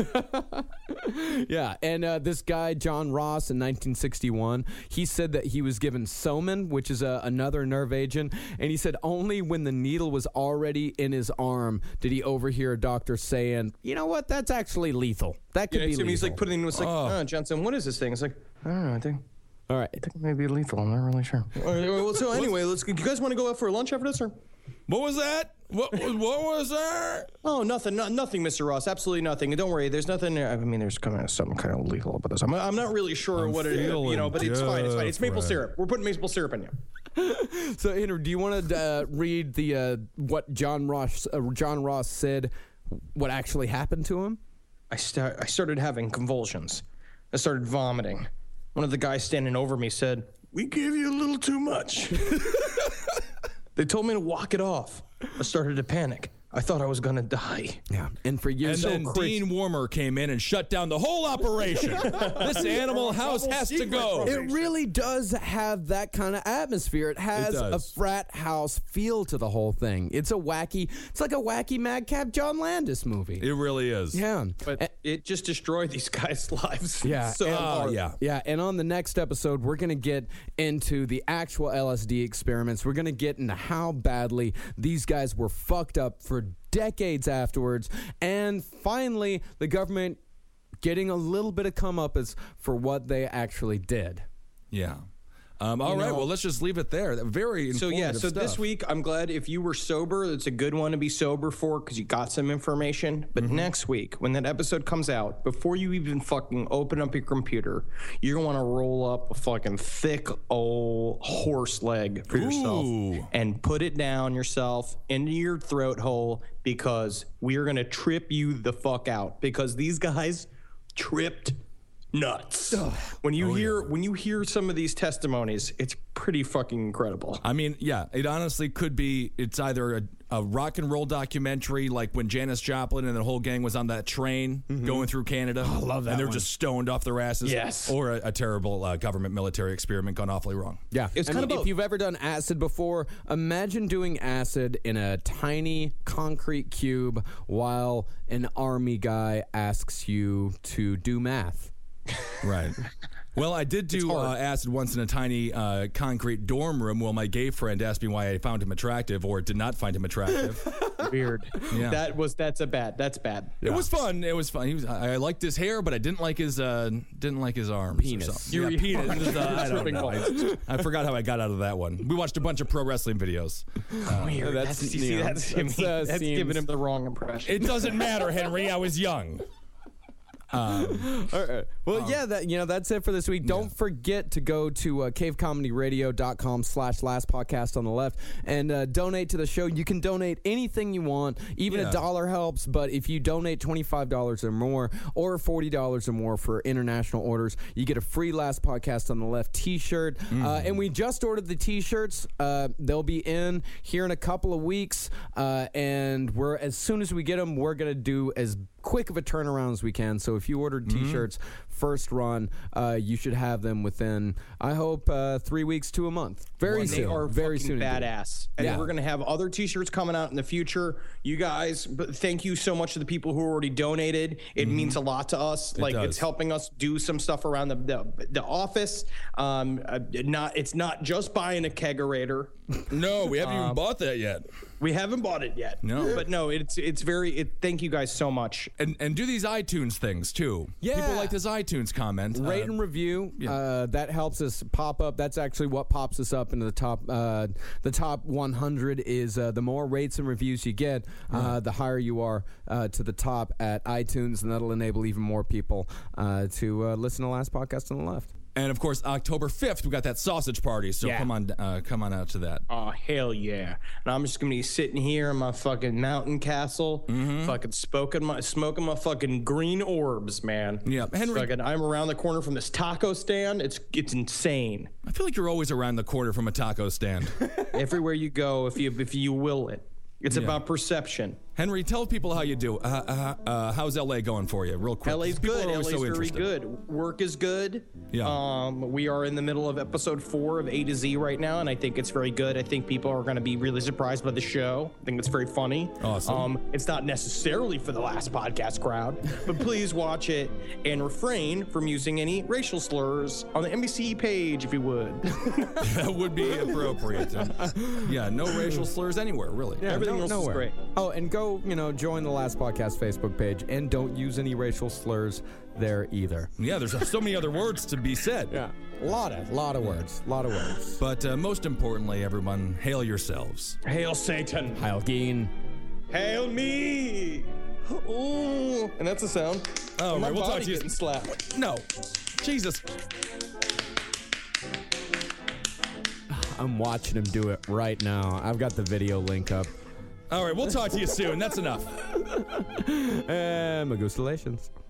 Yeah, and this guy, John Ross, in 1961, he said that he was given Soman, which is another nerve agent, and he said only when the needle was already in his arm did he overhear a doctor saying, you know what, that's actually lethal. That could be lethal. He's like putting it in, Johnson, what is this thing? It's like, I don't know, I think it may be lethal. I'm not really sure. All right, well, so anyway, you guys want to go out for lunch after this, or? What was that? What was that? Oh, nothing, nothing, Mr. Ross. Absolutely nothing. Don't worry. There's nothing. I mean, there's something kind of lethal about this. I'm not really sure what it is, but it's fine. It's fine. It's maple syrup. We're putting maple syrup in you. So, Andrew, do you want to read the what John Ross said? What actually happened to him? I started having convulsions. I started vomiting. One of the guys standing over me said, "We gave you a little too much." They told me to walk it off. I started to panic. I thought I was going to die. Yeah. And for years, and then Dean Warmer came in and shut down the whole operation. This Animal House has to go. It really does have that kind of atmosphere. It has a frat house feel to the whole thing. It's like a wacky madcap John Landis movie. It really is. Yeah. But it just destroyed these guys' lives. Yeah. So hard. Yeah. And on the next episode, we're going to get into the actual LSD experiments. We're going to get into how badly these guys were fucked up for decades afterwards, and finally the government getting a little bit of comeuppance for what they actually did. Yeah. All right, well, let's just leave it there. Very informative so stuff. this week, I'm glad if you were sober, it's a good one to be sober for because you got some information. But next week, when that episode comes out, before you even fucking open up your computer, you're going to want to roll up a fucking thick old horse leg for yourself and put it down yourself into your throat hole because we are going to trip you the fuck out because these guys tripped nuts. When you hear some of these testimonies, it's pretty fucking incredible. I mean, yeah, it honestly could be. It's either a rock and roll documentary, like when Janis Joplin and the whole gang was on that train going through Canada. I love that. And they're just stoned off their asses. Yes. Or a terrible government military experiment gone awfully wrong. Yeah, it's kind of both. If you've ever done acid before, imagine doing acid in a tiny concrete cube while an army guy asks you to do math. Right. Well, I did do acid once in a tiny concrete dorm room while my gay friend asked me why I found him attractive or did not find him attractive. Weird. Yeah. That's bad. It was fun. I liked his hair, but I didn't like his arms. Penis. Or something. Penis. I don't know. I forgot how I got out of that one. We watched a bunch of pro wrestling videos. Weird. That's giving him the wrong impression. It doesn't matter, Henry. I was young. Well, that's it for this week. Don't forget to go to cavecomedyradio.com/last podcast on the left and donate to the show. You can donate anything you want. Even $1 helps, but if you donate $25 or more or $40 or more for international orders, you get a free Last Podcast on the Left t-shirt. And we just ordered the t-shirts. They'll be in here in a couple of weeks, and as soon as we get them, we're going to do as quick of a turnaround as we can. So if you ordered t-shirts first run, you should have them within, I hope, 3 weeks to a month. Very soon. They are very fucking soon. Badass. And we're going to have other t-shirts coming out in the future. You guys, thank you so much to the people who already donated. It means a lot to us. It's helping us do some stuff around the office. It's not just buying a kegerator. No, we haven't even bought that yet. We haven't bought it yet. No. But no, thank you guys so much. And do these iTunes things too. Yeah. People like this iTunes comment. Rate and review. That helps us pop up. That's actually what pops us up into the top. The top 100 is the more rates and reviews you get, the higher you are to the top at iTunes, and that'll enable even more people to listen to Last Podcast on the Left. And of course, October 5th, we got that sausage party. So come on out to that. Oh, hell yeah. And I'm just going to be sitting here in my fucking mountain castle, fucking smoking my fucking green orbs, man. Yeah. Henry, I'm around the corner from this taco stand. It's insane. I feel like you're always around the corner from a taco stand. Everywhere you go, if you will it. It's about perception. Henry, tell people how you do. How's LA going for you, real quick? LA's People good. are always LA's so very interested. good. Work is good. Yeah. We are in the middle of episode 4 of A to Z right now, and I think it's very good. I think people are going to be really surprised by the show. I think it's very funny. Awesome. It's not necessarily for the last podcast crowd, but please watch it and refrain from using any racial slurs on the NBC page, if you would. That would be appropriate. Yeah, no racial slurs anywhere, really. Yeah, Everything else is great. Oh, and go, join the Last Podcast Facebook page, and don't use any racial slurs there either. Yeah, there's so many other words to be said. Yeah, a lot of words. But most importantly, everyone, hail yourselves. Hail Satan. Heil Geen. Hail me. Ooh. And that's a sound. Oh, My right, we'll talk body to you. getting slapped. No. Jesus. I'm watching him do it right now. I've got the video link up. All right, we'll talk to you soon. That's enough. And Magustalations.